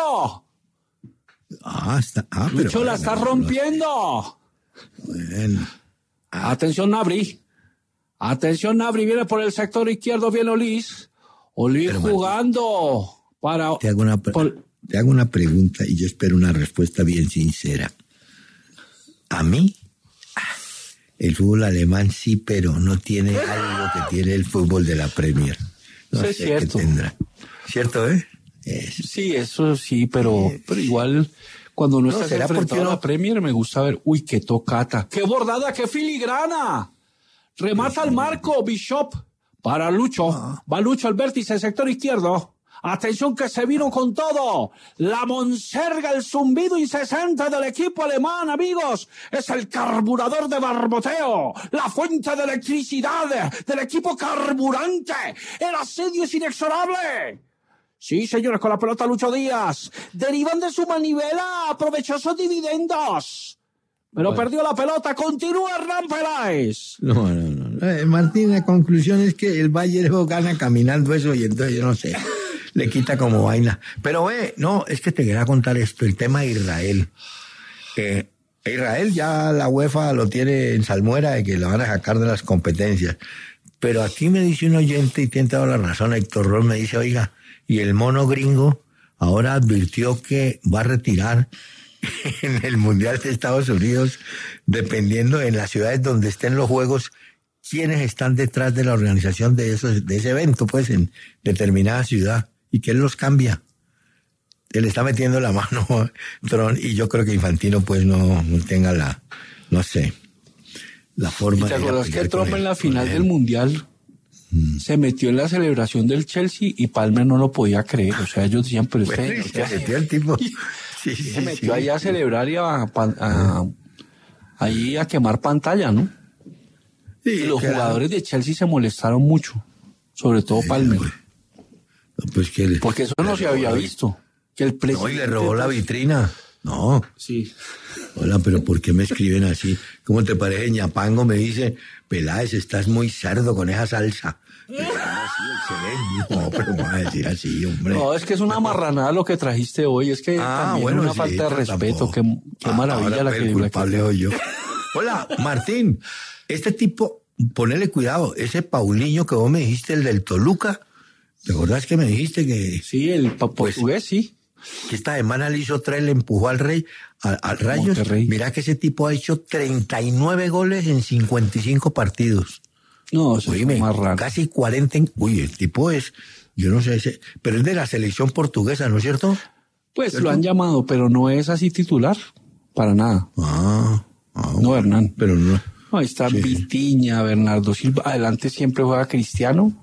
Ah, está, ah, pero Lucho, la bueno, está no, rompiendo. Bueno, Atención, Nabri. Atención, Nabri, viene por el sector izquierdo, viene Olis. Olis Pero, jugando para... Te hago, una, por- te hago una pregunta y yo espero una respuesta bien sincera. A mí, el fútbol alemán sí, pero no tiene algo que tiene el fútbol de la Premier. No Sí, sé es cierto. qué tendrá. ¿Cierto, eh? Es- Sí, eso sí, pero, pero igual cuando no, No, estás ¿será enfrentado porque a uno- la Premier me gusta ver, uy, qué tocata, qué bordada, qué filigrana. Remata al marco, Bishop, para Lucho. Va Lucho al vértice, sector izquierdo. Atención que se vino con todo. La monserga, el zumbido incesante del equipo alemán, amigos. Es el carburador de barboteo. La fuente de electricidad del equipo carburante. El asedio es inexorable. Sí, señores, con la pelota Lucho Díaz. Derivan de su manivela provechosos dividendos. Pero Bueno. perdió la pelota. Continúa Hernán Peláez. No, no, no. Eh, Martín, la conclusión es que el Bayern gana caminando eso y entonces yo no sé, le quita como vaina. Pero ve, no, es que te quería contar esto, el tema de Israel. Eh, Israel ya la UEFA lo tiene en salmuera de que lo van a sacar de las competencias. Pero aquí me dice un oyente y tiene toda la razón, Héctor Roll me dice, oiga, y el mono gringo ahora advirtió que va a retirar en el Mundial de Estados Unidos, dependiendo en las ciudades donde estén los juegos, quiénes están detrás de la organización de esos, de ese evento, pues, en determinada ciudad, y que él los cambia. Él está metiendo la mano, Tron, y yo creo que Infantino, pues, no, no tenga la, no sé, la ¿Y forma te de ir a acuerdas que pelear Trump con en él, la con final él. del Mundial se metió en la celebración del Chelsea y Palmer no lo podía creer? O sea, ellos decían, pero Bueno, este... y se metió el tipo. Sí, sí, se metió sí. ahí a celebrar y a, pan- a- ahí a quemar pantalla, ¿no? Sí, Y los claro. jugadores de Chelsea se molestaron mucho, sobre todo Palmer, güey. No, pues que le- porque eso le no se robó había la- visto. Que el No, presidente... y le robó la vitrina. No. Sí. Hola, pero ¿por qué me escriben así? ¿Cómo te parece? Ñapango me dice, Peláez, estás muy cerdo con esa salsa. Pero, no, sí, excelente. No, pero me vas a decir así, hombre. No, es que es una marranada lo que trajiste hoy, es que Ah, también bueno, una sí, falta de pero respeto, tampoco. qué, qué Ah, maravilla ahora la el que... la que- culpable soy yo. Hola, Martín. Este tipo, ponele cuidado, ese Paulinho que vos me dijiste, el del Toluca, ¿te acordás que me dijiste que, Sí, el pa- Pues, portugués, sí. que esta semana le hizo tres, le empujó al Rey, al, al Rayos? Monterrey. Mira que ese tipo ha hecho treinta y nueve goles en cincuenta y cinco partidos. No, eso Oíme, es más raro. casi cuarenta. En, uy, el tipo es, yo no sé, ese, pero es de la selección portuguesa, ¿no es cierto? Pues lo han llamado, pero no es así titular, para nada. Ah, ah No, Hernán. pero no. No, ahí está Sí. Vitiña, Bernardo Silva. Adelante siempre juega Cristiano.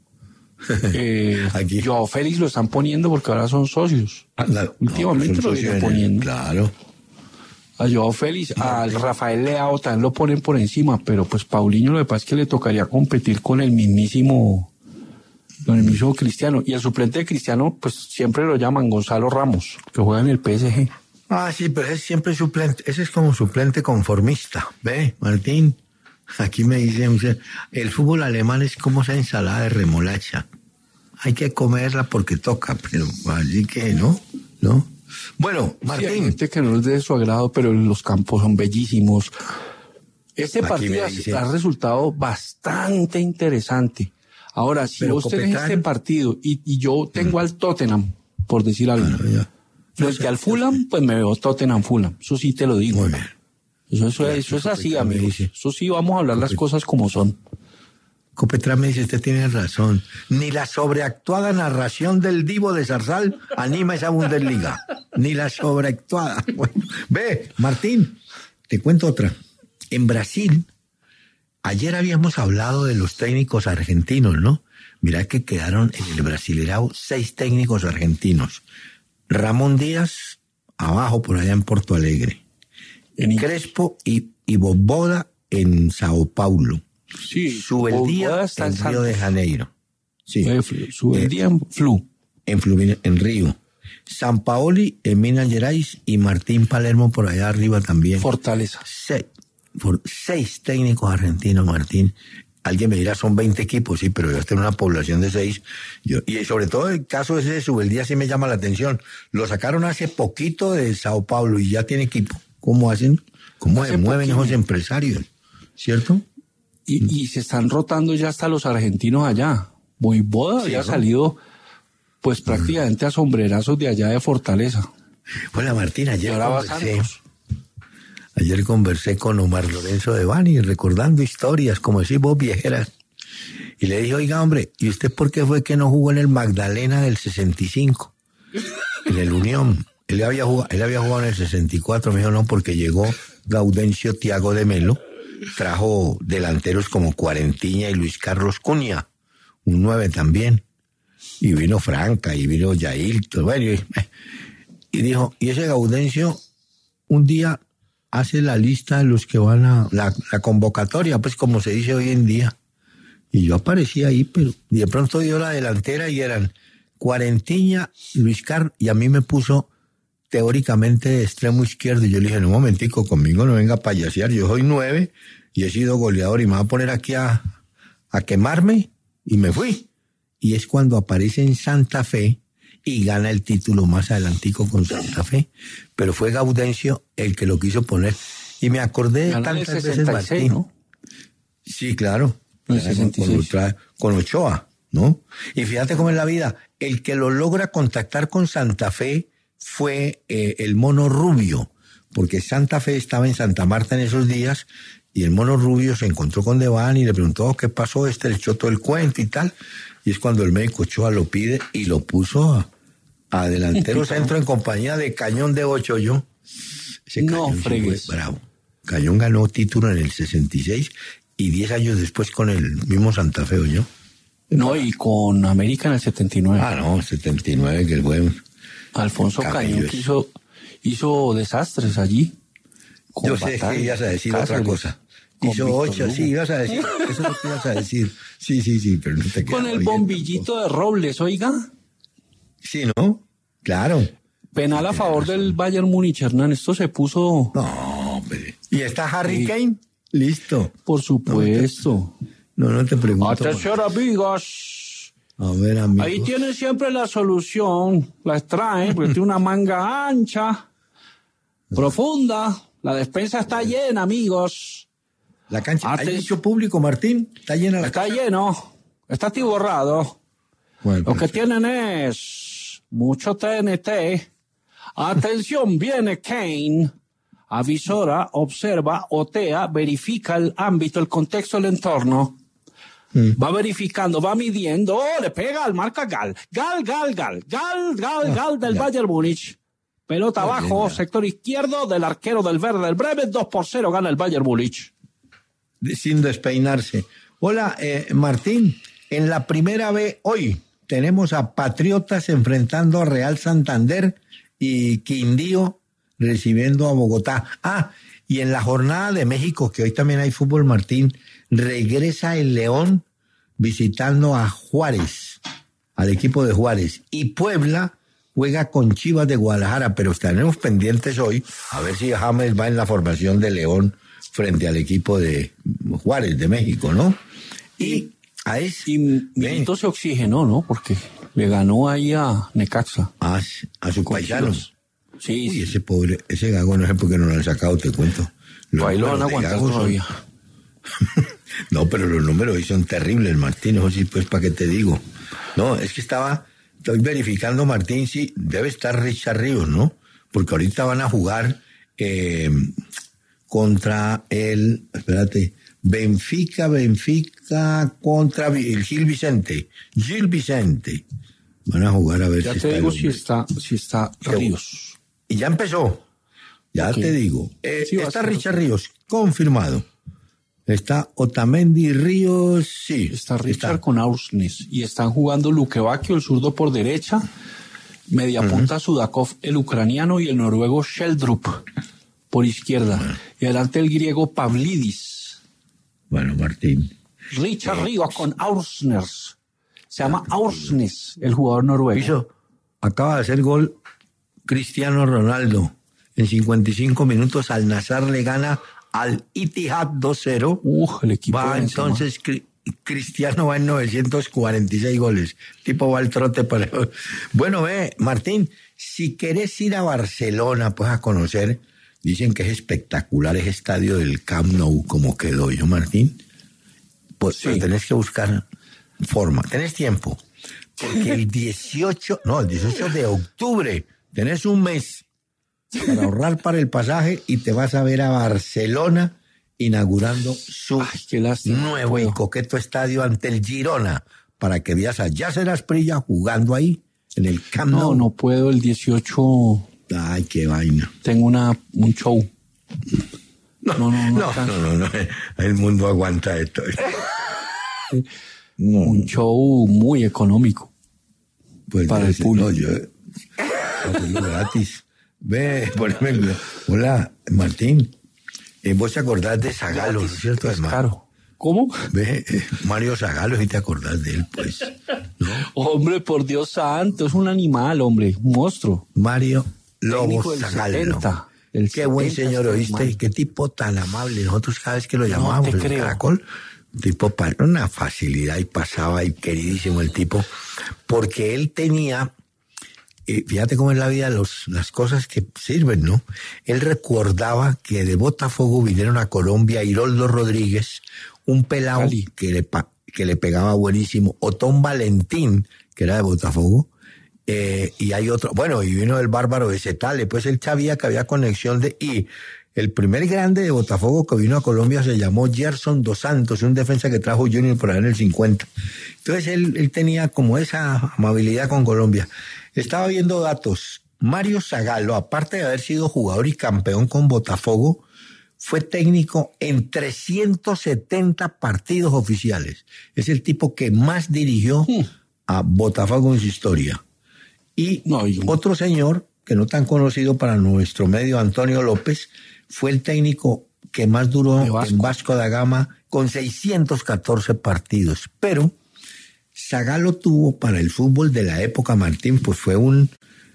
Eh, Aquí. Joao Félix lo están poniendo porque ahora son socios. Anda, Últimamente no, lo son vienen socios en el- poniendo. Claro. A Joao Félix, al Rafael Leao también lo ponen por encima, pero pues Paulinho lo que pasa es que le tocaría competir con el mismísimo, con el mismo Cristiano. Y el suplente de Cristiano, pues siempre lo llaman Gonzalo Ramos, que juega en el P S G. Ah, sí, pero es siempre suplente. Ese es como suplente conformista. ¿Ve, Martín? Aquí me dicen, dice, el fútbol alemán es como esa ensalada de remolacha. Hay que comerla porque toca, pero así que no, ¿no? Bueno, Sí, hay Martín. gente que no es de su agrado, pero los campos son bellísimos. Este Aquí partido me ha- dice- ha resultado bastante interesante. Ahora, si Pero vos tenés Copetrán- este partido y, y yo tengo al Tottenham, por decir algo, Claro, ya. frente al Fulham, pues me veo Tottenham-Fulham. Eso sí te lo digo. Muy bien. Eso, eso, Claro, eso es así, Copetrán me amigos. dice- Eso sí, vamos a hablar las cosas como son. Copetrán me dice, usted tiene razón. Ni la sobreactuada narración del divo de Zarzal anima esa Bundesliga. Ni la sobreactuada. Bueno, ve, Martín, te cuento otra. En Brasil, ayer habíamos hablado de los técnicos argentinos, ¿no? Mirá que quedaron en el Brasilerao seis técnicos argentinos. Ramón Díaz, abajo por allá en Porto Alegre. En- Crespo y, y Boboda en Sao Paulo. Sí, Subeldía Boboda está en en Río de Santos. Janeiro. Sí, Eh, Flu- Subeldía Eh, en Flu. en, Flumin- en Río. San Paoli en Minas Gerais y Martín Palermo por allá arriba también. Fortaleza. seis, por seis técnicos argentinos, Martín. Alguien me dirá, son veinte equipos, sí, pero yo tengo una población de seis. Yo, y sobre todo el caso ese de Subeldía sí me llama la atención. Lo sacaron hace poquito de Sao Paulo y ya tiene equipo. ¿Cómo hacen? ¿Cómo Hace se mueven poquito. esos empresarios? ¿Cierto? Y, y se están rotando ya hasta los argentinos allá. Voivoda Sí, había ¿no? salido pues prácticamente a sombrerazos de allá de Fortaleza. Hola Martín, Y ayer ahora va conversé, Santos. ayer conversé con Omar Lorenzo de Bani, recordando historias, como decís vos, viejeras. Y le dije, oiga, hombre, ¿y usted por qué fue que no jugó en el Magdalena del sesenta y cinco? En el Unión. Él había jugado, él había jugado en el sesenta y cuatro, me dijo, no, porque llegó Gaudencio Tiago de Melo, trajo delanteros como Cuarentiña y Luis Carlos Cunha, un nueve también, y vino Franca, y vino Yailton, bueno, y, y dijo, y ese Gaudencio un día hace la lista de los que van a la, la convocatoria, pues como se dice hoy en día, y yo aparecí ahí, pero y de pronto dio la delantera y eran Cuarentiña, Luis Carlos, y a mí me puso teóricamente de extremo izquierdo, y yo le dije, no, un momentico, conmigo no venga a payasear, yo soy nueve y he sido goleador y me va a poner aquí a, a quemarme, y me fui. Y es cuando aparece en Santa Fe y gana el título más adelantico con Santa Fe, pero fue Gaudencio el que lo quiso poner. Y me acordé de Ganó en el tantas veces, sesenta y seis, Martín. ¿no? Sí, claro. En el Con- sesenta y con, seis. otra- con Ochoa, ¿no? Y fíjate cómo es la vida. El que lo logra contactar con Santa Fe fue eh, el Mono Rubio, porque Santa Fe estaba en Santa Marta en esos días y el Mono Rubio se encontró con Deván y le preguntó, oh, ¿qué pasó? Este le echó todo el cuento y tal. Y es cuando el médico Ochoa lo pide y lo puso a, a delantero centro en compañía de Cañón de Ocho yo. Ese No Cañón sí fue fregues. bravo. Cañón ganó título en el sesenta y seis y diez años después con el mismo Santa Fe, ¿yo? No, y con América en el setenta y nueve. Ah, no, setenta y nueve, que el buen... Alfonso Cabello Cañón es. que hizo, hizo desastres allí. Con Yo sé Batalla, que ibas a decir otra Cáceres, cosa. con Hizo Víctor ocho, Hugo. sí, ibas a decir. Eso es lo que ibas a decir. Sí, sí, sí, pero no te Con quedaba el bien bombillito de Robles, oiga. tampoco. Sí, ¿no? Claro. Penal a favor del Bayern Múnich, Hernán. Esto se puso, No, hombre. ¿Y está Harry Sí. Kane? Listo. por supuesto. No, no te pregunto. Atención, amigos. A ver, amigo. Ahí tienen siempre la solución. La extraen porque tiene una manga ancha, profunda. La despensa está llena, amigos. La cancha. ¿Hay Aten- mucho público, Martín? ¿Está llena la Está cancha? lleno. Está atiborrado. Bueno, Lo que perfecto. tienen es mucho T N T. Atención, viene Kane. Avisora, observa, otea, verifica el ámbito, el contexto, el entorno. Va verificando, va midiendo. Oh, le pega al marca Gal. Gal, Gal, Gal. Gal, Gal, Gal del ya. Bayern Múnich. Pelota Muy abajo, bien, ya. sector izquierdo del arquero del verde del Bremen. dos por cero gana el Bayern Múnich. Sin despeinarse. Hola, eh, Martín. En la primera B hoy tenemos a Patriotas enfrentando a Real Santander y Quindío recibiendo a Bogotá. Ah, y en la jornada de México, que hoy también hay fútbol, Martín, regresa el León visitando a Juárez, al equipo de Juárez. Y Puebla juega con Chivas de Guadalajara, pero estaremos pendientes hoy a ver si James va en la formación de León frente al equipo de Juárez de México, ¿no? Y a ese, Y Milito se oxigenó, ¿no? Porque le ganó ahí a Necaxa. a, a sus Con paisanos. Chivas. Sí, Uy, sí. ese pobre, ese Gago, no sé por qué no lo han sacado, te cuento. Los Ahí lo van a números de aguantar Gago son- todavía. No, pero los números hoy son terribles, Martín. Eso sí, pues, ¿para qué te digo? No, es que estaba, estoy verificando, Martín, sí, debe estar Richard Ríos, ¿no? Porque ahorita van a jugar eh, contra el, espérate, Benfica, Benfica contra el Gil Vicente. Gil Vicente. Van a jugar a ver Ya si te está el digo si hombre. está, si está Qué Ríos. Y ya empezó. Ya Ok. te digo. Eh, Sí, va a está ser. Richard Ríos, confirmado. Está Otamendi Ríos, sí. Está Richard con Aursnes. Y están jugando Luquevacchio, el zurdo por derecha. Media punta Sudakov, el ucraniano, y el noruego Sheldrup por izquierda. Y adelante el griego Pavlidis. Bueno, Martín. Richard Ríos con Aursnes. Se llama Aursnes, el jugador noruego. Hizo, acaba de hacer gol Cristiano Ronaldo. En cincuenta y cinco minutos Al Nassr le gana al Ittihad dos cero. Uf, el equipo Va de Benzema. entonces, Cri- Cristiano va en novecientos cuarenta y seis goles. Tipo va al trote para... Bueno, ve, Martín, si querés ir a Barcelona, pues a conocer, dicen que es espectacular ese estadio del Camp Nou, como quedó yo, Martín. Pues Sí. pero tenés que buscar forma. Tenés tiempo. Porque el dieciocho, no, el dieciocho de octubre, tenés un mes para ahorrar para el pasaje y te vas a ver a Barcelona inaugurando su Ay, qué lástima. nuevo Puedo. y coqueto estadio ante el Girona, para que veas a Yasser Asprilla jugando ahí en el Camp No, Nou. no puedo. El dieciocho Ay, qué vaina. tengo una, un show. No, No, no, no no, alcanzo. no, no, no, el mundo aguanta esto. No, Un show muy económico. pues para el ese- público. no, yo, hacerlo gratis. Ve, poneme el- hola, Martín. Eh, vos te acordás de Zagalo, ¿no es cierto, Es hermano? caro. ¿Cómo? Ve, eh, Mario Zagalo, si te acordás de él, pues. ¿No? Hombre, por Dios santo, es un animal, hombre, un monstruo. Mario Técnico Lobo del Zagalo. setenta, del Qué buen setenta, señor, este ¿oíste? hermano. Qué tipo tan amable. Nosotros cada vez que lo llamábamos te en creo. Caracol, un tipo para una facilidad y pasaba y queridísimo el tipo, porque él tenía, eh, fíjate cómo es la vida, los, las cosas que sirven, ¿no? Él recordaba que de Botafogo vinieron a Colombia Hiroldo Rodríguez, un pelado Cali. que le, pa- que le pegaba buenísimo, Otón Valentín, que era de Botafogo, eh, y hay otro, bueno, y vino el bárbaro de Setale, pues él sabía que había conexión de, y el primer grande de Botafogo que vino a Colombia se llamó Gerson Dos Santos, un defensa que trajo Junior por ahí en el cincuenta. Entonces él, él tenía como esa amabilidad con Colombia. Estaba viendo datos. Mario Zagalo, aparte de haber sido jugador y campeón con Botafogo, fue técnico en trescientos setenta partidos oficiales. Es el tipo que más dirigió a Botafogo en su historia. Y No, y- otro señor, que no tan conocido para nuestro medio, Antonio López, fue el técnico que más duró De Vasco. en Vasco da Gama con seiscientos catorce partidos. Pero Zagalo tuvo para el fútbol de la época, Martín, pues fue un...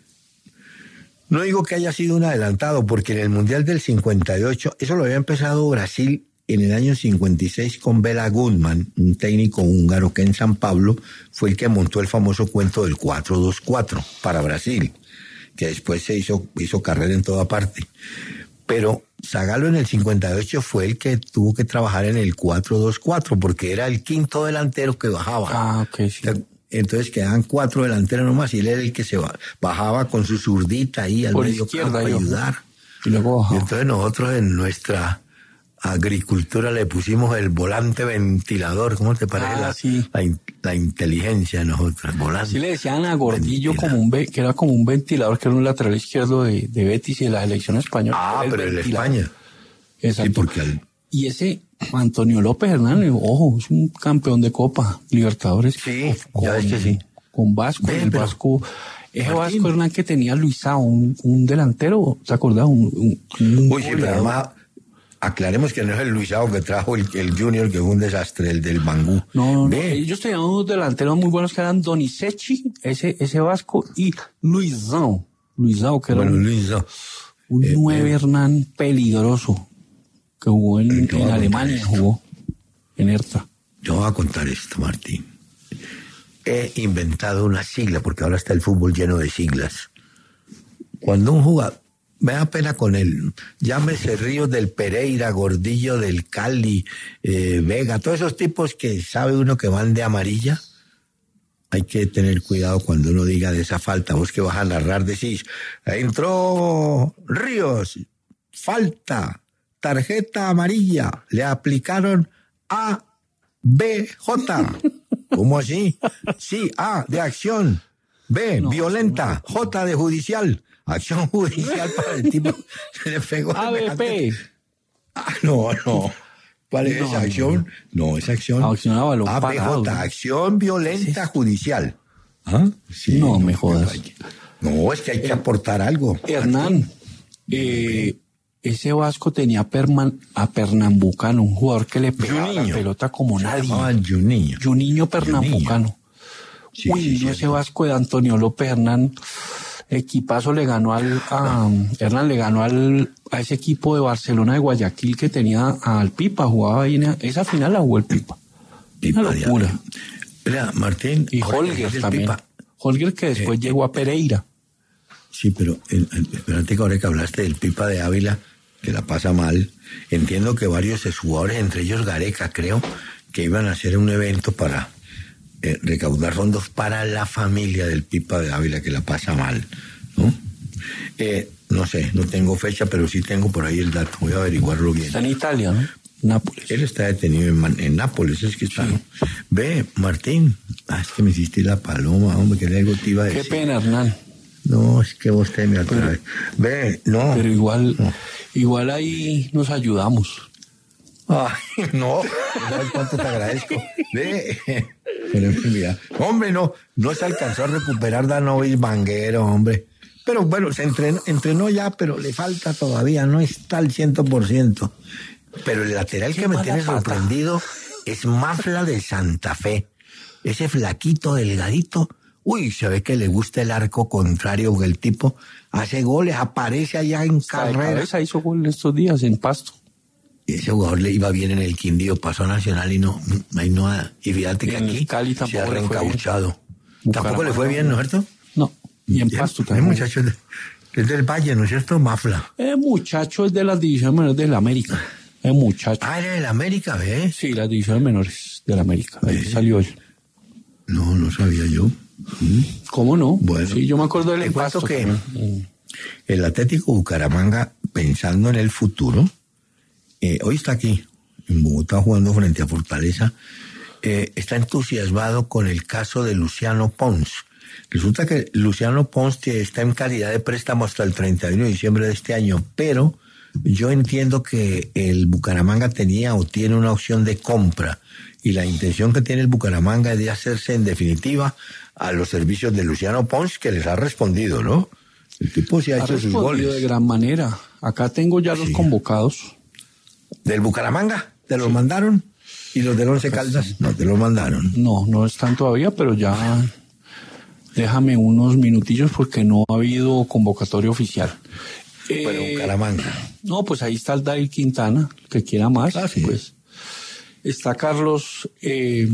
No digo que haya sido un adelantado, porque en el Mundial del cincuenta y ocho, eso lo había empezado Brasil en el año cincuenta y seis con Bela Goodman, un técnico húngaro que en San Pablo fue el que montó el famoso cuento del cuatro dos cuatro para Brasil, que después se hizo, hizo carrera en toda parte. Pero Zagalo en el cincuenta y ocho fue el que tuvo que trabajar en el cuatro dos cuatro, porque era el quinto delantero que bajaba. Ah, ok, sí. Entonces quedaban cuatro delanteros nomás y él era el que se ba- bajaba con su zurdita ahí al Por medio izquierda, campo a yo. ayudar. Y luego Y bajaba. entonces nosotros en nuestra agricultura le pusimos el volante ventilador. ¿Cómo te parece Ah, la, sí. la, in- la inteligencia de nosotros? Volante. Sí le decían a Gordillo Ventilador. como un ve- que era como un ventilador, que era un lateral izquierdo de, de Betis y de la selección española. Ah, Era pero el de ventilador. España. Exacto. Sí, porque al- Y ese Antonio López Hernández, ojo, es un campeón de Copa Libertadores. Sí, ya ves que sí. Con Vasco, Ve, el pero- Vasco, ese Martín. Vasco Hernán que tenía Luisao, un, un delantero, ¿te acordás? Un, un, un Uy, sí, pero goleador. además, aclaremos que no es el Luisao que trajo el, el Junior, que fue un desastre, el del Mangú. No, no, no. Ve, Ellos tenían unos delanteros muy buenos que eran Donizetti, ese, ese Vasco, y Luisao. Luisao, que era bueno, un, Luisao. un eh, nueve eh. Hernán peligroso, que jugó en, Te voy a en contar Alemania, esto. jugó en Hertha. Yo voy a contar esto, Martín. He inventado una sigla, porque ahora está el fútbol lleno de siglas. Cuando un jugador, me da pena con él, llámese Ríos del Pereira, Gordillo del Cali, eh, Vega, todos esos tipos que sabe uno que van de amarilla, hay que tener cuidado cuando uno diga de esa falta. Vos que vas a narrar decís, entró Ríos, falta, tarjeta amarilla, le aplicaron A, B, J. ¿Cómo así? Sí, A, de acción, B, No, violenta, J, de judicial. Acción judicial para el tipo. Se le pegó. A B P. Ah, no, no. ¿Cuál es No, esa acción? No, esa acción. Acción a balón A B parado, J, ¿no? acción violenta judicial. ¿Ah? Sí, No, me jodas. No, es que hay que aportar algo. Hernán, eh, ese Vasco tenía a, Perman, a Pernambucano, un jugador que le pegaba la Juninho. pelota como Se nadie. llamaba Juninho. Juninho Pernambucano. Sí, Uy, sí, no, sí, ese sí. Vasco de Antonio López Hernán, equipazo le ganó al, a, Hernán le ganó al, a ese equipo de Barcelona de Guayaquil que tenía al Pipa, jugaba ahí en esa final la jugó el Pipa. Pipa Una de locura. Ávila. Mira, Martín. Y ahora que Holger dices también. Pipa, Holger que después Eh, llegó a Pereira. sí, pero el, el- espérate que ahora que hablaste del Pipa de Ávila, que la pasa mal, entiendo que varios exjugadores, entre ellos Gareca, creo, que iban a hacer un evento para eh, recaudar fondos para la familia del Pipa de Ávila que la pasa mal, ¿no? Eh, no sé, no tengo fecha, pero sí tengo por ahí el dato, voy a averiguarlo bien. Está en Italia, ¿no? Nápoles. Él está detenido en, en Nápoles, es que está, sí. ¿no? Ve, Martín, ah, es que me hiciste la paloma, hombre, que algo te iba a decir. Qué pena, Hernán. No, es que vos te me atraes. Ve, no. Pero igual, no. igual ahí nos ayudamos. Ay, no, ¿sabes cuánto te agradezco? Ve, pero mira, hombre, no, no se alcanzó a recuperar Danovis Vanguero, hombre. Pero bueno, se entrenó, entrenó ya, pero le falta todavía, no está al ciento por ciento. Pero el lateral que me tiene sorprendido es Mafla de Santa Fe. Ese flaquito, delgadito. Uy, se ve que le gusta el arco contrario, que el tipo hace goles, aparece allá en carrera. Esa hizo gol estos días en Pasto. Ese jugador le iba bien en el Quindío, pasó a Nacional y no, no hay nada. Y fíjate que aquí Cali se ha reencauchado. Tampoco le fue bien, ¿no es cierto? No, y en Pasto El también. muchacho es, de, es del Valle, ¿no es cierto? Mafla. El muchacho es de las divisiones menores del América. El muchacho. Ah, era del América, ¿ves? Sí, las divisiones menores del América. Ahí ¿Ves? salió él. No, no sabía yo. ¿Mm? ¿Cómo no? Bueno, sí, yo me acuerdo del te cuento Pasto que también. el Atlético Bucaramanga, pensando en el futuro, eh, hoy está aquí, en Bogotá, jugando frente a Fortaleza, eh, está entusiasmado con el caso de Luciano Pons. Resulta que Luciano Pons está en calidad de préstamo hasta el treinta y uno de diciembre de este año, pero yo entiendo que el Bucaramanga tenía o tiene una opción de compra y la intención que tiene el Bucaramanga es de hacerse en definitiva a los servicios de Luciano Pons, que les ha respondido, ¿no? El tipo sí ha, Ha hecho sus respondido goles. de gran manera. Acá tengo ya los Sí. convocados. ¿Del Bucaramanga? ¿Te los mandaron? ¿Y los del Once Caldas? No, te los mandaron. No, no están todavía, pero ya déjame unos minutillos porque no ha habido convocatoria oficial. Bueno, Eh, Bucaramanga. No, pues ahí está el David Quintana, que quiera más. Ah, sí. Pues está Carlos, eh,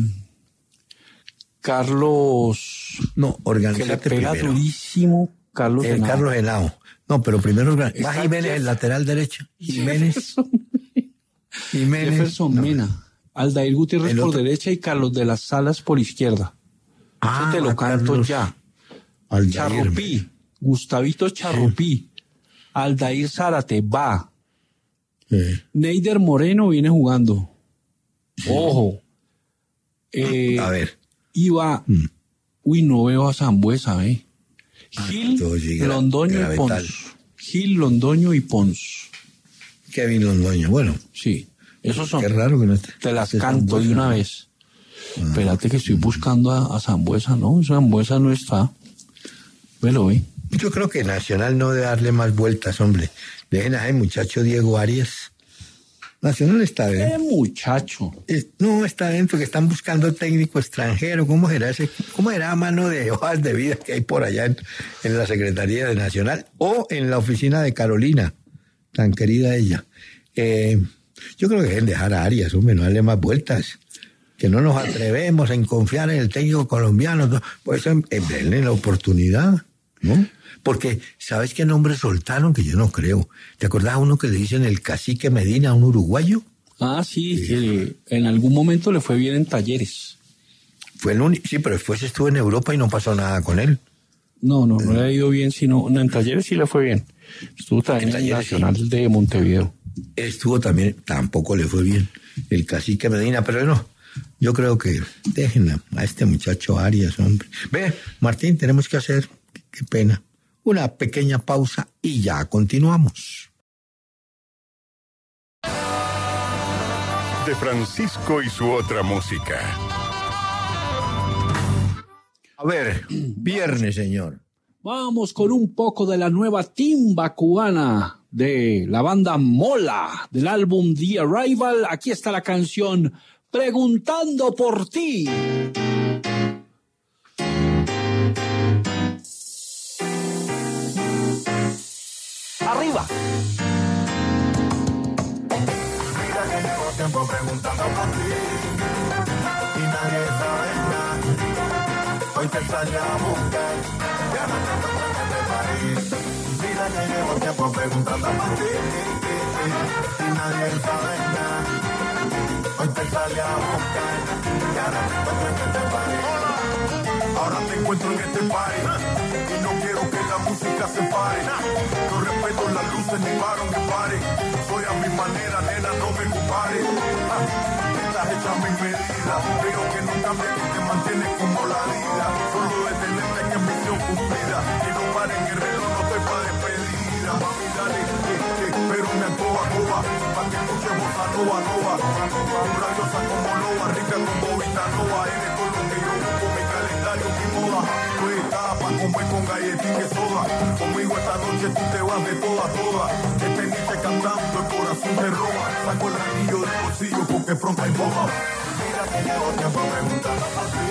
Carlos, No, que le organizate pega primero. durísimo, Carlos El Henao. Carlos Henao. No, pero primero organ- Está va Jiménez, Jeff- el lateral derecho. Jiménez. Jefferson, Jiménez. Jefferson No. Mena, Aldair Gutiérrez El por otro- derecha y Carlos de las Salas por izquierda. Ah, Ese te lo va canto Carlos ya. Aldair. Charrupí, Gustavito Charrupí, Aldair Zárate, va. Eh, Neider Moreno viene jugando. Ojo. Eh, a ver. Iba. Mm. Uy, no veo a Sambuesa, ¿eh? Gil, todo sí, gra- Londoño y gravetal. Pons. Gil, Londoño y Pons. Kevin Londoño. Bueno, Sí, esos son. qué raro que no esté. Te las esté canto de Sambuesa. una vez. Espérate que estoy buscando a, a Sambuesa, ¿no? Sambuesa no está. Velo, ¿eh? Yo creo que Nacional no debe darle más vueltas, hombre. Dejen a ese muchacho Diego Arias. Nacional está bien. ¡Qué muchacho! Eh, No, está dentro, que están buscando técnico extranjero. ¿Cómo será ese? ¿Cómo será a mano de hojas de vida que hay por allá en, en la Secretaría de Nacional o en la oficina de Carolina, tan querida ella? Eh, yo creo que deben dejar a Arias, hombre, no darle más vueltas. Que no nos atrevemos en confiar en el técnico colombiano. No, pues eh, denle la oportunidad, ¿no? Porque, ¿sabes qué nombre soltaron? Que yo no creo. ¿Te acordás uno que le dicen el Cacique Medina, a un uruguayo? Ah, sí, que en algún momento le fue bien en Talleres. Fue el único, sí, pero después estuvo en Europa y no pasó nada con él. No, no, no le ha ido bien, sino no, en Talleres sí le fue bien. Estuvo también En en, Talleres, Nacional de Montevideo. Estuvo también, tampoco le fue bien, el Cacique Medina, pero no, yo creo que dejen a, a este muchacho Arias, hombre. Ve, Martín, tenemos que hacer, qué, qué pena, una pequeña pausa y ya continuamos. De Francisco y su otra música. A ver, viernes, señor. Vamos con un poco de la nueva timba cubana de la banda Mola, del álbum The Arrival. Aquí está la canción Preguntando por ti. Arriba. Mira que llevo tiempo preguntando por ti y nadie sabe nada. Hoy te salí a buscar, ya no te encuentro en este país. Mira que llevo tiempo preguntando por ti y nadie sabe nada. Hoy te salí a buscar, Ahora te encuentro en este party y no quiero que la música se pare. No respeto las luces ni paro que pare. Soy a mi manera, nena, no me compares. Estás hecha a mi medida, pero que no cambie, que te mantienes como la vida. Solo detenerte que es misión cumplida. Que no pare en el reloj, no estoy pa' despedida. Mami, dale, que, que, pero me acoba, acoba. Pa' que escuchemos a Nova, Nova. Rabiosa como loba, rica como Vitanova. Eres todo lo que yo busco, mi calendario, mi moda. Tú estás pa' comer con galletín y soda. Conmigo esta noche tú te vas de toda a toda. Este niche cantando, el corazón te roba. Saco el anillo del bolsillo porque pronto hay boda. Mira que llevo tiempo preguntando por ti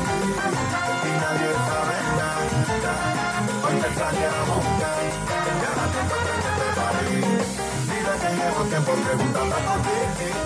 y nadie sabe nada. Hoy te extrañamos y ahora te encuentro en este party. Mira que llevo tiempo preguntando por ti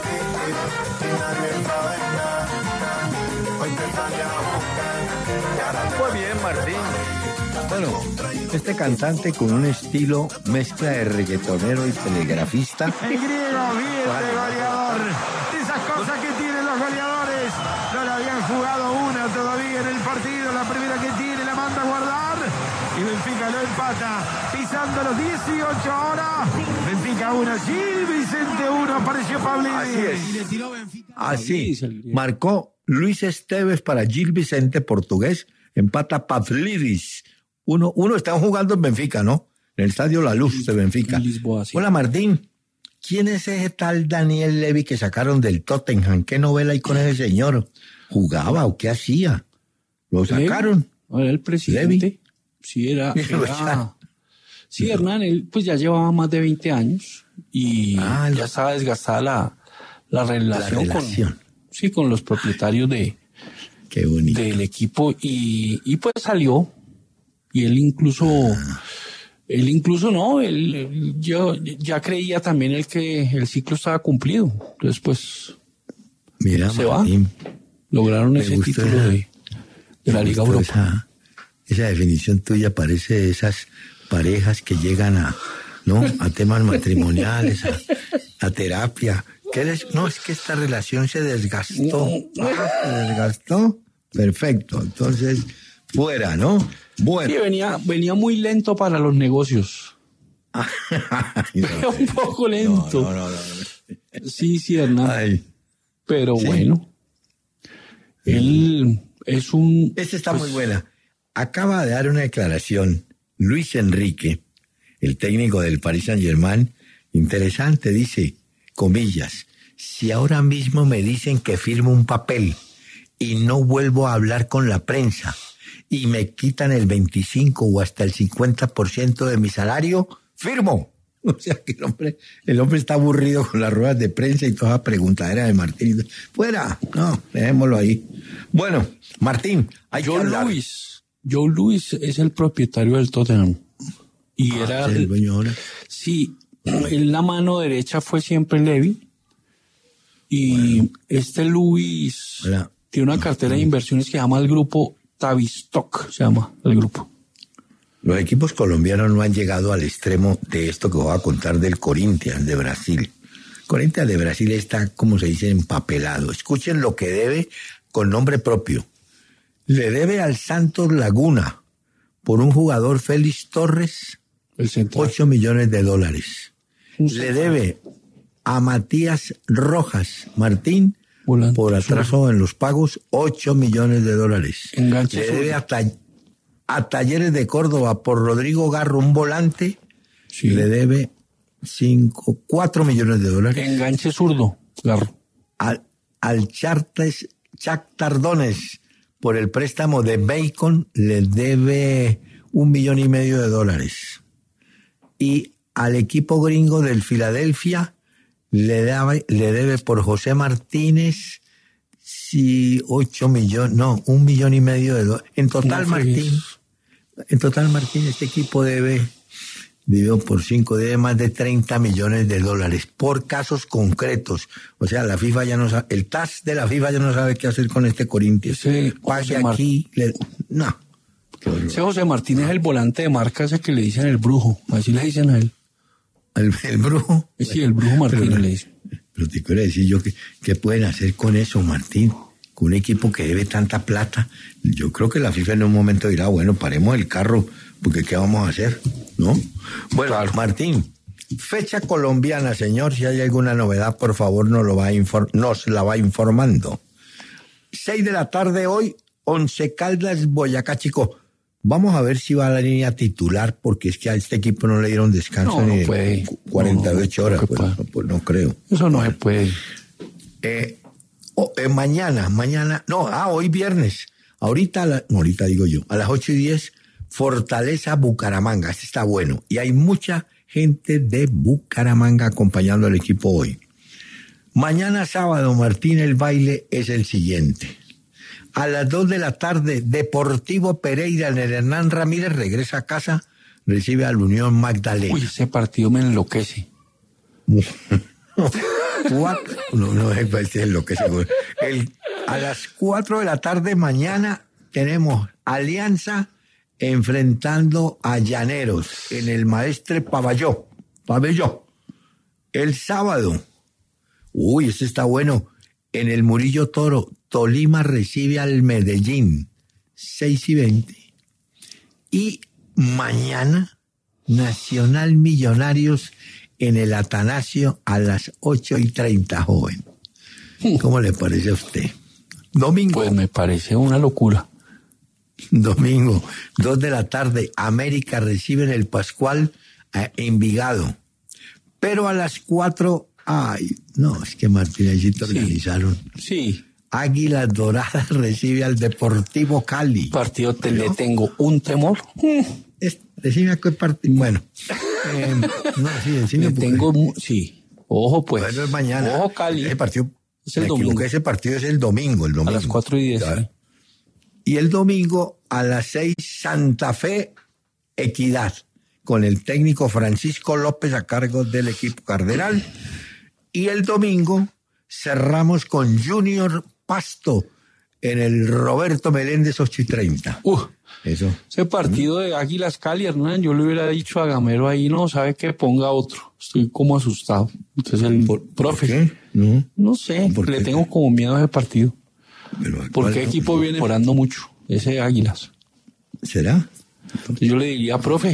y nadie sabe nada. Hoy te extrañamos y ahora te Muy bien, Martín. Bueno, este cantante con un estilo mezcla de reggaetonero y telegrafista. El griego, bien de goleador. Esas cosas que tienen los goleadores. No le habían jugado una todavía en el partido. La primera que tiene la manda a guardar. Y Benfica lo empata. Pisando los dieciocho ahora. Benfica uno, Gil Vicente uno. Apareció Pablini. Así es. Así marcó Luis Esteves para Gil Vicente, portugués. Empata Pavlidis. Uno, uno están jugando en Benfica, ¿no? En el Estadio La Luz de Benfica. Lisboa, sí. Hola, Martín. ¿Quién es ese tal Daniel Levy que sacaron del Tottenham? ¿Qué novela hay con ese señor? ¿Jugaba o qué hacía? ¿Lo sacaron? Era el presidente. Levy. Sí, era... era sí, Hernán, él pues ya llevaba más de veinte años y ah, ya estaba desgastada la, la relación, la relación. Con, sí, con los propietarios de, qué bonito. del equipo y, y pues salió. Y él incluso, ah. él incluso no, él, él yo ya creía también el que el ciclo estaba cumplido. Entonces, pues, mira, se Martín, va. Lograron ese título esa, de, de la Liga Europa. Esa, esa definición tuya parece de esas parejas que llegan a, ¿no? A temas matrimoniales, a, a terapia. ¿Qué les, no, es que esta relación se desgastó. Ah, se desgastó. Perfecto. Entonces, fuera, ¿no? Bueno. Sí, venía, venía muy lento para los negocios. no, un poco lento. No, no, no, no. Sí, sí, Hernán. Ay. Pero ¿sí? Bueno. Él es un... Esta está pues, muy buena. Acaba de dar una declaración Luis Enrique, el técnico del Paris Saint-Germain. Interesante, dice, comillas, si ahora mismo me dicen que firmo un papel y no vuelvo a hablar con la prensa y me quitan el veinticinco o hasta el cincuenta por ciento de mi salario, firmo. O sea que el hombre, el hombre está aburrido con las ruedas de prensa y toda la preguntadera de Martín. Fuera, no, dejémoslo ahí. Bueno, Martín, hay Joe que hablar. Louis, Joe Louis es el propietario del Tottenham. Y ah, era... ¿es el dueño ahora? Sí, en la mano derecha fue siempre Levy. Y bueno, este Louis hola. Tiene una cartera de inversiones que se llama el grupo Tavistock, se llama el grupo. Los equipos colombianos no han llegado al extremo de esto que voy a contar del Corinthians de Brasil. Corinthians de Brasil está, como se dice, empapelado. Escuchen lo que debe con nombre propio. Le debe al Santos Laguna por un jugador, Félix Torres, ocho millones de dólares. Le debe a Matías Rojas Martín Volante, por atraso sur. en los pagos, ocho millones de dólares. Enganche Le debe a, ta- a Talleres de Córdoba por Rodrigo Garro, un volante, sí. Le debe cinco, cuatro millones de dólares. Enganche zurdo, Garro. Al, al Chartes, Chactardones por el préstamo de Bacon le debe un millón y medio de dólares. Y al equipo gringo del Filadelfia le, daba, le debe por José Martínez sí, ocho millones, no, un millón y medio de dólares. En total, no, Martín, en total, Martín, este equipo debe, dividido por cinco, debe más de treinta millones de dólares por casos concretos. O sea, la FIFA ya no sabe, el T A S de la FIFA ya no sabe qué hacer con este Corinthians. Sí, Pague aquí, le, no. Ese José Martín es el volante de marca ese que le dicen el brujo, así le dicen a él. ¿El, el brujo? Sí, el brujo Martín pero, le dice. Pero te quiero decir yo, que, ¿qué pueden hacer con eso, Martín? con un equipo que debe tanta plata. Yo creo que la FIFA en un momento dirá, bueno, paremos el carro, porque ¿qué vamos a hacer? ¿No? Bueno, claro. Martín, fecha colombiana, señor, si hay alguna novedad, por favor, nos, lo va a infor- nos la va informando. Seis de la tarde hoy, Once Caldas, Boyacá Chico. Vamos a ver si va a la línea titular, porque es que a este equipo no le dieron descanso no, no ni puede. cuarenta y ocho no, no, horas, no, pues, no, pues no creo. Eso no se puede. Eh, oh, eh, mañana, mañana, no, ah, hoy viernes, ahorita, la, ahorita digo yo, a las ocho y diez, Fortaleza Bucaramanga, este está bueno, y hay mucha gente de Bucaramanga acompañando al equipo hoy. Mañana sábado, Martín, el baile es el siguiente. A las dos de la tarde, Deportivo Pereira en el Hernán Ramírez regresa a casa, recibe al Unión Magdalena. Uy, ese partido me enloquece. Cuatro, no, no, es enloquece. El, a las cuatro de la tarde mañana tenemos Alianza enfrentando a Llaneros en el Maestre Pabelló. Pabelló. El sábado, uy, ese está bueno, en el Murillo Toro, Tolima recibe al Medellín, seis y veinte. Y mañana, Nacional Millonarios en el Atanasio a las ocho y treinta, joven. ¿Cómo le parece a usted? Domingo. Pues me parece una locura. Domingo, dos de la tarde, América recibe en el Pascual a Envigado. Pero a las cuatro, ay, no, es que Martínezito sí, organizaron. Sí. Águilas Doradas recibe al Deportivo Cali. Partido te le tengo un temor. Es, decime a qué partido. Bueno. Eh, no, sí, decime. Le tengo, sí. Ojo pues. Bueno, es mañana. Ojo Cali. Ese partido, es el me domingo. equivoqué, ese partido es el domingo, el domingo. A las cuatro y diez. Claro. Y el domingo a las seis, Santa Fe, Equidad, con el técnico Francisco López a cargo del equipo cardenal. Y el domingo cerramos con Junior Pasto en el Roberto Meléndez ocho y treinta. Uh, Eso. Ese partido de Águilas Cali, Hernán, yo le hubiera dicho a Gamero ahí, no, ¿sabe qué? Ponga otro. Estoy como asustado. Entonces el ¿Por, profe, ¿por qué? No, no sé, le qué? tengo como miedo a ese partido. Pero, ¿Por qué equipo viene mejorando mucho? Ese Águilas. ¿Será? Entonces yo le diría, profe,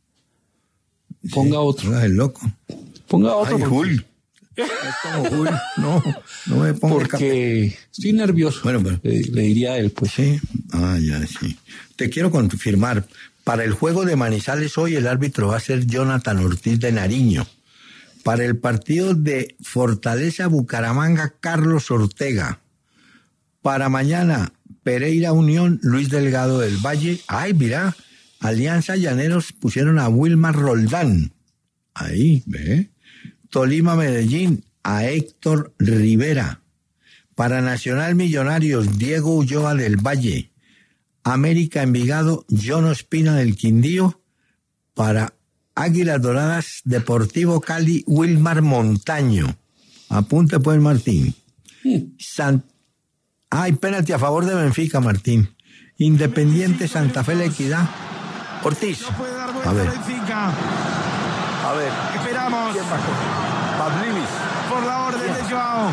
ponga sí, otro. No, el loco. Ponga otro. Ay, porque... Jul. Es como Jul. No, no me ponga. Porque estoy nervioso. Bueno, pero... Le, le diría a él, pues. Sí. Ah, ya, sí. Te quiero confirmar. Para el juego de Manizales hoy el árbitro va a ser Jonathan Ortiz de Nariño. Para el partido de Fortaleza Bucaramanga, Carlos Ortega. Para mañana, Pereira Unión, Luis Delgado del Valle. Ay, mira, Alianza Llaneros pusieron a Wilmar Roldán. Ahí, ve. Tolima Medellín, a Héctor Rivera. Para Nacional Millonarios, Diego Ulloa del Valle. América Envigado, John Ospina del Quindío. Para Águilas Doradas, Deportivo Cali, Wilmar Montaño. Apunte pues, Martín. San... Ay, penalti a favor de Benfica, Martín. Independiente Santa Fe, La Equidad. Ortiz. No puede dar vuelta A ver. Benfica. A ver. Esperamos ¿Quién bajó? Pablinis. por la orden de Joao.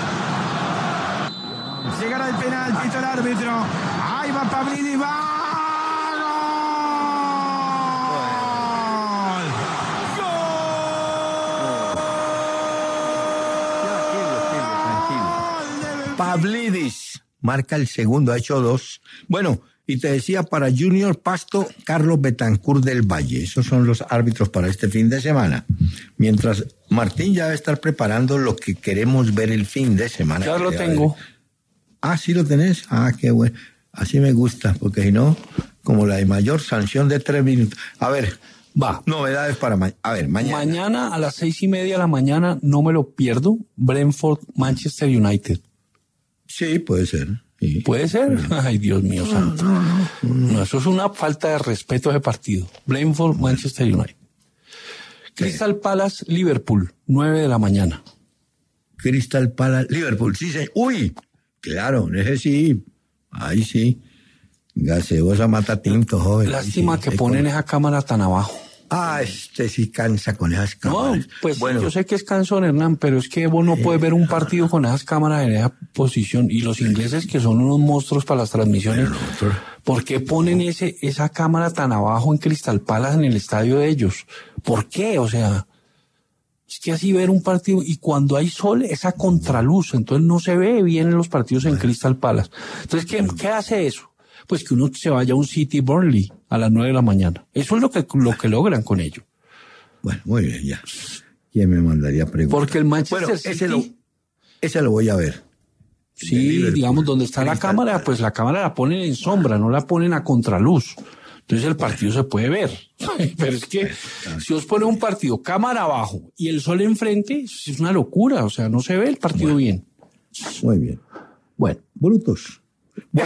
Llegará el penal, pito el árbitro. Ahí va Pablini, va. Pavlidis marca el segundo, ha hecho dos. Bueno, y te decía, para Junior Pasto, Carlos Betancourt del Valle. Esos son los árbitros para este fin de semana. Mientras Martín ya va a estar preparando lo que queremos ver el fin de semana. Ya lo tengo. Ah, ¿sí lo tenés? Ah, qué bueno. Así me gusta, porque si no, como la de mayor sanción de tres minutos. A ver, va. Novedades para mañana. A ver, mañana. Mañana a las seis y media de la mañana, no me lo pierdo, Brentford, Manchester United. Sí, puede ser. Sí. ¿Puede ser? Ay, Dios mío santo. No, no, no, no. no, eso es una falta de respeto a ese partido. Brentford, Manchester United. Crystal Palace, Liverpool, nueve de la mañana. Crystal Palace, Liverpool, sí, sí. Uy, claro, ese sí. Ahí sí. Gaseosa mata tinto, joven. Lástima sí, que ponen con... esa cámara tan abajo. Ah, este sí cansa con esas cámaras. No, pues bueno, sí, yo sé que es cansón, Hernán, pero es que vos no puedes ver un partido con esas cámaras en esa posición. Y los ingleses, que son unos monstruos para las transmisiones, ¿por qué ponen ese esa cámara tan abajo en Crystal Palace en el estadio de ellos? ¿Por qué? O sea, es que así ver un partido, y cuando hay sol es a contraluz, entonces no se ve bien en los partidos en Crystal Palace. Entonces, ¿qué, ¿qué hace eso? Pues que uno se vaya a un City Burnley a las nueve de la mañana. Eso es lo que lo que logran con ello. Bueno, muy bien, ya. ¿Quién me mandaría preguntar? Porque el Manchester bueno, City... Ese lo, ese lo voy a ver. Sí, digamos, donde está la cámara, pues la cámara la ponen en sombra, no la ponen a contraluz. Entonces el partido se puede ver. Pero es que si os ponen un partido cámara abajo y el sol enfrente, es una locura. O sea, no se ve el partido bueno, bien. Muy bien. Bueno, brutos. Bueno.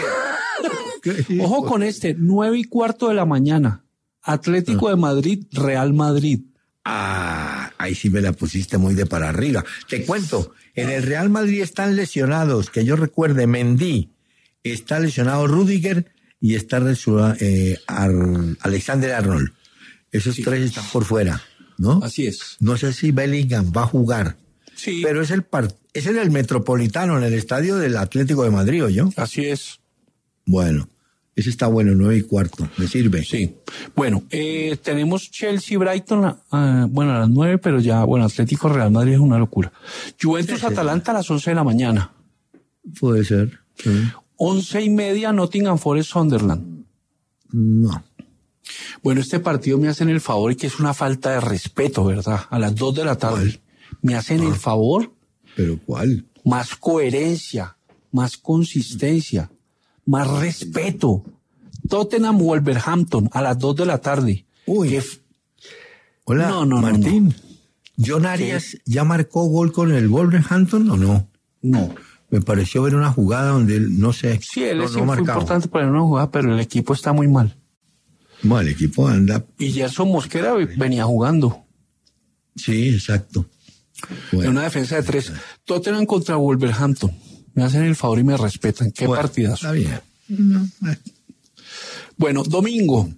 Ojo con este, nueve y cuarto de la mañana. Atlético ah. de Madrid, Real Madrid. Ah, ahí sí me la pusiste muy de para arriba. Te cuento, en el Real Madrid están lesionados, que yo recuerde, Mendy, está lesionado Rüdiger y está lesionado eh, Ar- Alexander Arnold. Esos sí. tres están por fuera, ¿no? Así es. No sé si Bellingham va a jugar. Sí. Pero es el par- es en el Metropolitano, en el estadio del Atlético de Madrid, ¿o yo? Así es. Bueno, ese está bueno, nueve y cuarto, me sirve. Sí. Bueno, eh, tenemos Chelsea-Brighton, uh, bueno, a las nueve, pero ya, bueno, Atlético-Real Madrid es una locura. Juventus-Atalanta a las once de la mañana. Puede ser. Sí. Once y media, Nottingham Forest-Sunderland. No. Bueno, este partido me hacen el favor y que es una falta de respeto, ¿verdad? A las dos de la tarde. ¿Cuál? Me hacen ah. el favor. ¿Pero cuál? Más coherencia, más consistencia. Más respeto. Tottenham Wolverhampton a las dos de la tarde. Uy. F... Hola, no, no, Martín. No, no. ¿John Arias ¿Qué? ya marcó gol con el Wolverhampton o no? No. Me pareció ver una jugada donde él, no sé. Sí, él no, es no muy importante para una jugada, pero el equipo está muy mal. Bueno, el equipo anda. Y Gerson Mosquera venía jugando. Sí, exacto. Bueno. En una defensa de tres. Tottenham contra Wolverhampton. Me hacen el favor y me respetan. Qué bueno, partidazo. Está bien. No, eh. Bueno, domingo.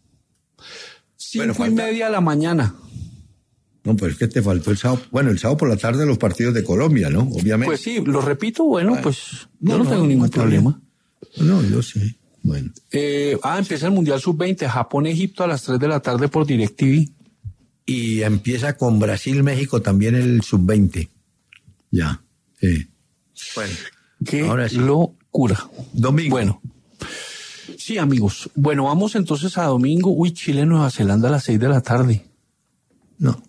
Cinco bueno, y media de la mañana. No, pues es que te faltó el sábado. Bueno, el sábado por la tarde los partidos de Colombia, ¿no? Obviamente. Pues sí, lo repito, bueno, bueno pues no, yo no, no tengo no, ningún no problema. No, yo sé. Bueno. Eh, ah, empieza el Mundial sub veinte, Japón-Egipto a las tres de la tarde por DirecTV. Y empieza con Brasil-México también el sub veinte. Ya, sí. Bueno, qué ahora sí. Locura. Domingo. Bueno, sí, amigos. Bueno, vamos entonces a domingo. Uy, Chile-Nueva Zelanda a las seis de la tarde. No.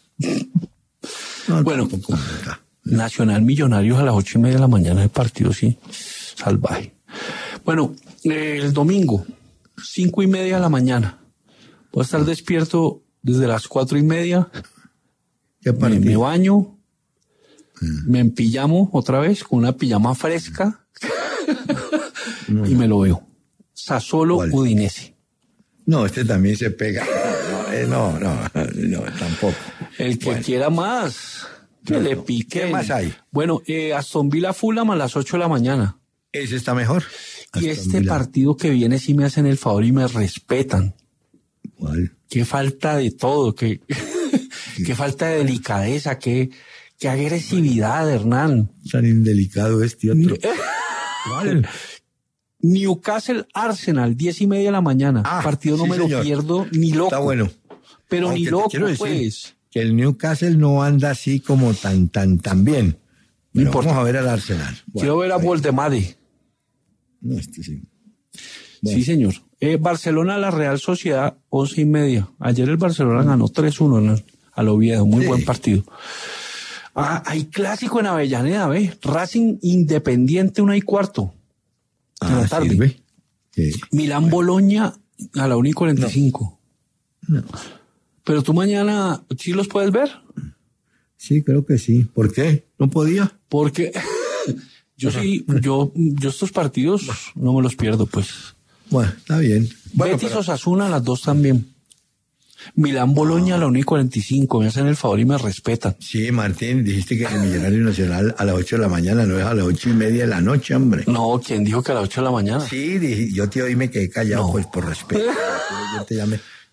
no bueno, Nacional Millonarios a las ocho y media de la mañana. El partido, sí, salvaje. Bueno, eh, el domingo, cinco y media de la mañana. Voy a estar despierto desde las cuatro y media. ¿Qué me, me baño. Me empillamo otra vez con una pijama fresca no, y me lo veo. Sassuolo Udinese. No, este también se pega. No, no, no, no tampoco. El que bueno. quiera más, que no, le pique. ¿Qué más hay? Bueno, eh, Aston Villa Fulham a las ocho de la mañana. Ese está mejor. Y Aston este Villa. Partido que viene sí me hacen el favor y me respetan. ¿Cuál? Qué falta de todo, qué, qué falta de delicadeza, qué... Qué agresividad, Hernán. Tan indelicado este otro. ¿Cuál? Newcastle Arsenal, diez y media de la mañana. Ah, Partido no sí, me señor. lo pierdo ni loco. Está bueno. Pero Aunque ni loco, decir pues. Que el Newcastle no anda así como tan, tan, tan bien. Pero vamos a ver al Arsenal. Bueno, quiero ver a Voldemade. No, este sí. Bueno. Sí, señor. Eh, Barcelona, la Real Sociedad, once y media. Ayer el Barcelona ganó tres uno ¿no? al Oviedo. Muy sí. buen partido. Ah, hay clásico en Avellaneda, ¿ve? Racing Independiente, una y cuarto. Ah, de la tarde. ¿Sirve? Sí. Milán Boloña a la una y cuarenta y cinco. No. no. Pero tú mañana, ¿sí los puedes ver? Sí, creo que sí. ¿Por qué? ¿No podía? Porque yo sí, yo, yo estos partidos no me los pierdo, pues. Bueno, está bien. Bueno, Betis pero... Osasuna a las dos también. Milán Boloña a la una y cuarenta y cinco, me hacen el favor y me respetan. Sí, Martín, dijiste que el Millonario Nacional a las ocho de la mañana, no es a las ocho y media de la noche, hombre. No, ¿quién dijo que a las ocho de la mañana? Sí, dije, yo te oí, me quedé callado, no. pues por respeto. Yo te llamé,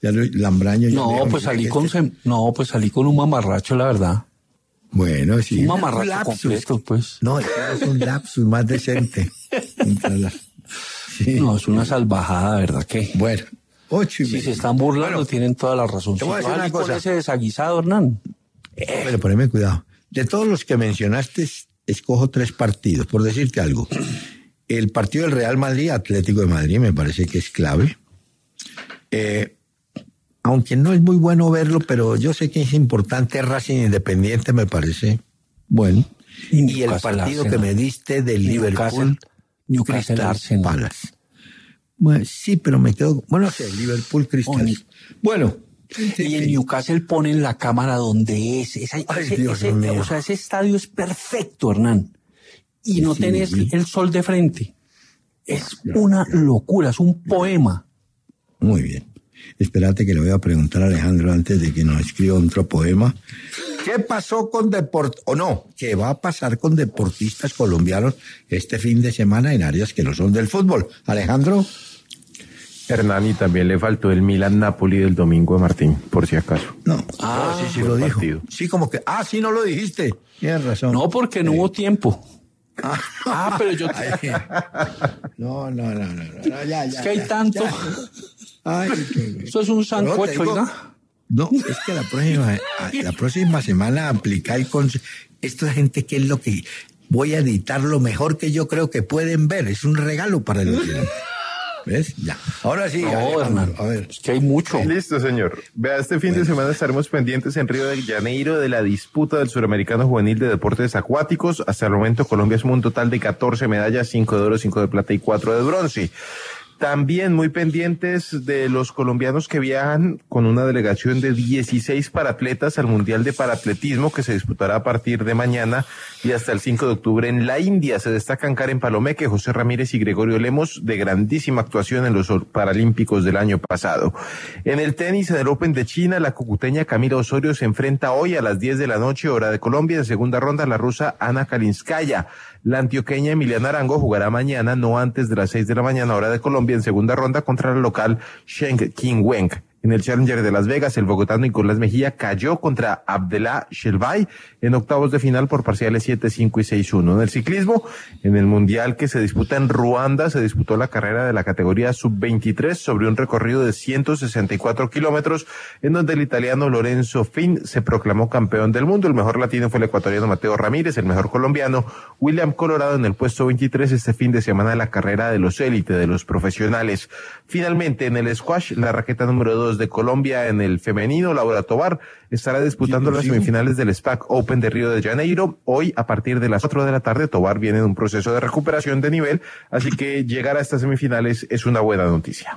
Ya lo, Lambraño. Ya no, pues salí con este... no, pues salí con un mamarracho, la verdad. Bueno, sí. Un mamarracho un completo, pues. No, es un lapsus más decente. Sí. No, es una salvajada, ¿verdad? ¿Qué? Bueno, ocho y Si medio. se están burlando, bueno, tienen toda la razón. Te voy a decir una cosa. Con ese desaguisado, Hernán. Eh. Pero poneme cuidado. De todos los que mencionaste, escojo tres partidos, por decirte algo. El partido del Real Madrid, Atlético de Madrid, me parece que es clave. Eh, aunque no es muy bueno verlo, pero yo sé que es importante. Racing Independiente me parece bueno. Y, y el partido que me diste del Liverpool, Crystal Palace. Bueno, sí, pero me quedo... Bueno, sí, Liverpool, Crystal. Oh, bueno. Y en Newcastle ponen la cámara donde es. Esa, Ay, ese, Dios ese, mío. O sea, ese estadio es perfecto, Hernán. Y no sí, tenés sí. el sol de frente. Es una locura, es un poema. Muy bien. Espérate que le voy a preguntar a Alejandro antes de que nos escriba otro poema. ¿Qué pasó con deport o no? ¿Qué va a pasar con deportistas colombianos este fin de semana en áreas que no son del fútbol? Alejandro. Hernán, y también le faltó el Milan-Napoli del domingo de Martín, por si acaso. No, ah, sí, sí lo dijo. Partido. Sí, como que, ah, sí, no lo dijiste. Tienes razón. No, porque no eh. hubo tiempo. Ah, ah, pero yo... no, no, no, no, no, ya, ya. Es que hay ya, tanto... Ya. Ay, qué... Eso es un sancocho, ¿verdad? No, es que la próxima, la próxima semana aplicar con... Esta gente, ¿qué es lo que...? Voy a editar lo mejor que yo creo que pueden ver. Es un regalo para el oyente. ¿Ves? Ya. Ahora sí. No, hermano. A ver. Es que hay mucho. Listo, señor. Vea, este fin bueno. de semana estaremos pendientes en Río de Janeiro de la disputa del Suramericano Juvenil de Deportes Acuáticos. Hasta el momento Colombia suma un total de catorce medallas, cinco de oro, cinco de plata y cuatro de bronce. También muy pendientes de los colombianos que viajan con una delegación de dieciséis paratletas al Mundial de Paratletismo que se disputará a partir de mañana y hasta el cinco de octubre en la India. Se destacan Karen Palomeque, José Ramírez y Gregorio Lemos, de grandísima actuación en los Paralímpicos del año pasado. En el tenis, en el Open de China, la cucuteña Camila Osorio se enfrenta hoy a las diez de la noche, hora de Colombia, en segunda ronda la rusa Ana Kalinskaya. La antioqueña Emiliana Arango jugará mañana, no antes de las seis de la mañana, hora de Colombia, en segunda ronda contra la local Sheng Qinwen. En el Challenger de Las Vegas, el bogotano Nicolás Mejía cayó contra Abdellah Shelbay en octavos de final por parciales siete cinco y seis uno. En el ciclismo, en el Mundial que se disputa en Ruanda, se disputó la carrera de la categoría sub veintitrés sobre un recorrido de ciento sesenta y cuatro kilómetros, en donde el italiano Lorenzo Fin se proclamó campeón del mundo. El mejor latino fue el ecuatoriano Mateo Ramírez, el mejor colombiano William Colorado en el puesto veintitrés este fin de semana en la carrera de los élite, de los profesionales. Finalmente, en el squash, la raqueta número dos de Colombia en el femenino, Laura Tovar, estará disputando sí, las semifinales del SPAC Open de Río de Janeiro. Hoy, a partir de las cuatro de la tarde, Tovar viene en un proceso de recuperación de nivel, así que llegar a estas semifinales es una buena noticia.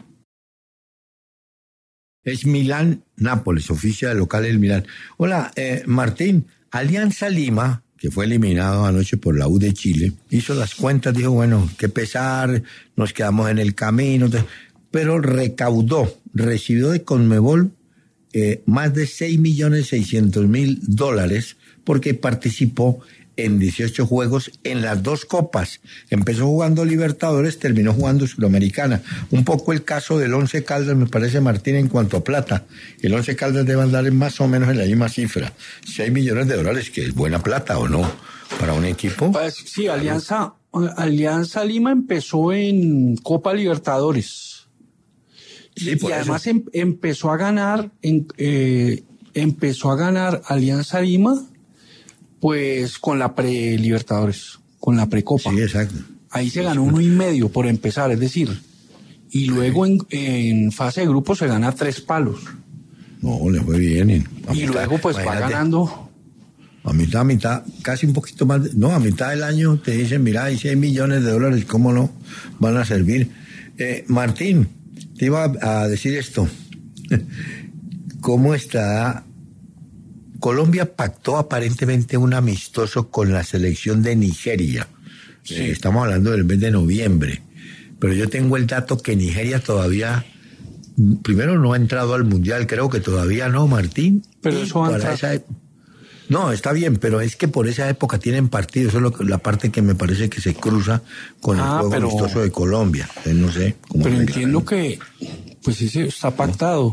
Es Milán-Nápoles, oficia de local el Milán. Hola, eh, Martín, Alianza Lima, que fue eliminado anoche por la U de Chile, hizo las cuentas, dijo, bueno, qué pesar, nos quedamos en el camino, pero recaudó, recibió de Conmebol eh, más de seis millones seiscientos mil dólares porque participó en dieciocho juegos en las dos copas. Empezó jugando Libertadores, terminó jugando Sudamericana. Un poco el caso del Once Caldas, me parece, Martín, en cuanto a plata. El Once Caldas debe andar en más o menos en la misma cifra. seis millones de dólares, que es buena plata, ¿o no? Para un equipo. Pues sí, Alianza, Alianza Lima empezó en Copa Libertadores. Sí, y además em, empezó a ganar, en, eh, empezó a ganar Alianza Lima, pues con la pre-Libertadores, con la pre-Copa. Sí, exacto. Ahí se ganó uno y medio por empezar, es decir, y luego en, en fase de grupo se gana tres palos. No, le fue bien. Y, y mitad, luego pues imagínate, va ganando. A mitad, a mitad, casi un poquito más, de, no, a mitad del año te dicen, mira, hay seis millones de dólares, ¿cómo no van a servir? Eh, Martín, te iba a decir esto. ¿Cómo está? Colombia pactó aparentemente un amistoso con la selección de Nigeria. Sí. Eh, estamos hablando del mes de noviembre. Pero yo tengo el dato que Nigeria todavía, primero no ha entrado al Mundial, creo que todavía no, Martín. Pero eso va a entrar. Esa, no, está bien, pero es que por esa época tienen partido. Eso es lo, la parte que me parece que se cruza con ah, el juego pero, amistoso de Colombia. Entonces, no sé cómo. Pero entiendo que, pues ese está pactado.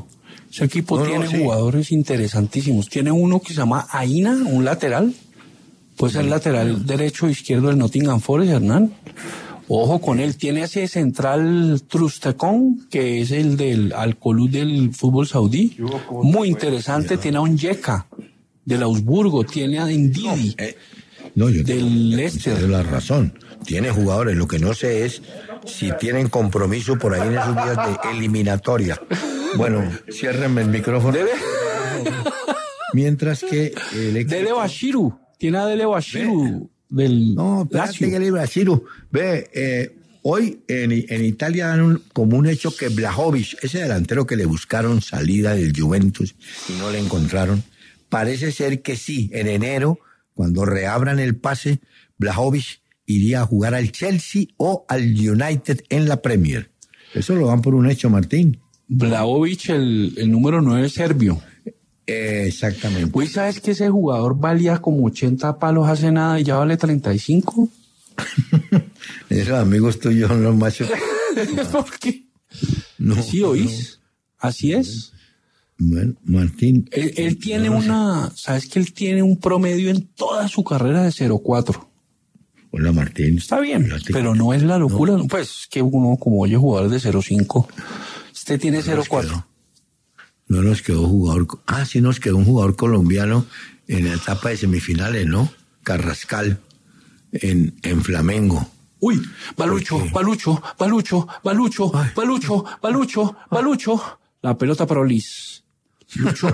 Ese equipo No, no, tiene sí. jugadores interesantísimos. Tiene uno que se llama Aina, un lateral. Puede ser lateral derecho o izquierdo del Nottingham Forest, Hernán. Ojo con él. Tiene ese central Trustacón, que es el del Al-Kholoud del fútbol saudí. Muy interesante. Tiene a un Yeka del Augsburgo. Tiene a Ndidi. Eh, no, yo Del tengo- Leicester. tengo la razón. Tiene jugadores. Lo que no sé es si tienen compromiso por ahí en esos días de eliminatoria. Bueno, ciérrenme el micrófono. Dele, Mientras que el equipo... Dele Bashiru. Tiene a Dele Bashiru del No, espérate Lazio. que le iba a decir, ve, eh, hoy en, en Italia dan un, como un hecho que Vlahovic, ese delantero que le buscaron salida del Juventus y no le encontraron, parece ser que sí, en enero, cuando reabran el pase, Vlahovic iría a jugar al Chelsea o al United en la Premier. Eso lo dan por un hecho, Martín. Vlahovic, el, el número nueve serbio. Eh, exactamente. Pues, ¿sabes que ese jugador valía como ochenta palos hace nada y ya vale treinta y cinco? Esos amigos tuyos son los machos. ¿Por qué? No, ¿Sí oís? Así es. Bueno, Martín. Él, él tiene no sé. una, ¿sabes que él tiene un promedio en toda su carrera de cero cuatro? Hola, Martín. Está bien, Hola, te- pero no es la locura. Pues que uno como oye jugadores de cero cinco. Este tiene cero cuatro. No nos quedó jugador. Ah, sí nos quedó un jugador colombiano en la etapa de semifinales, ¿no? Carrascal, en, en Flamengo. Uy, Balucho, ¿Por qué? Balucho, Balucho, Balucho, Ay. Balucho, Balucho, Balucho. La pelota para Olis. Lucho.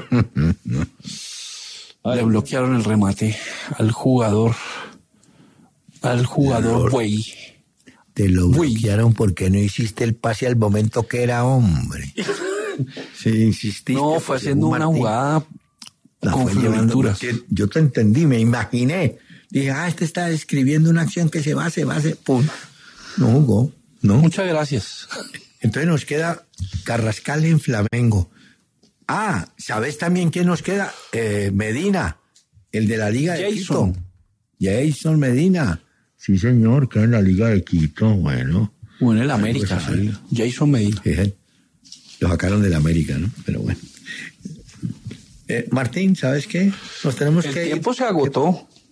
Le bloquearon el remate al jugador. Al jugador güey. Te lo Uy. bloquearon porque no hiciste el pase al momento que era hombre. Sí, insististe. No, fue pues, haciendo una Martín jugada la con fue llevando, florituras. porque yo te entendí, me imaginé. Dije, ah, este está describiendo una acción que se va, se va, se... Pum. No jugó, ¿no? Muchas gracias. Entonces nos queda Carrascal en Flamengo. Ah, ¿sabes también quién nos queda? Eh, Medina, el de la Liga de Jason. Quito. Jason Medina. Sí, señor, que en la Liga de Quito, bueno. Bueno, el América, pues, sí. Jason Medina. Fíjate, lo sacaron del América, ¿no? Pero bueno. Eh, Martín, ¿sabes qué? Nos tenemos El que tiempo ir. se agotó.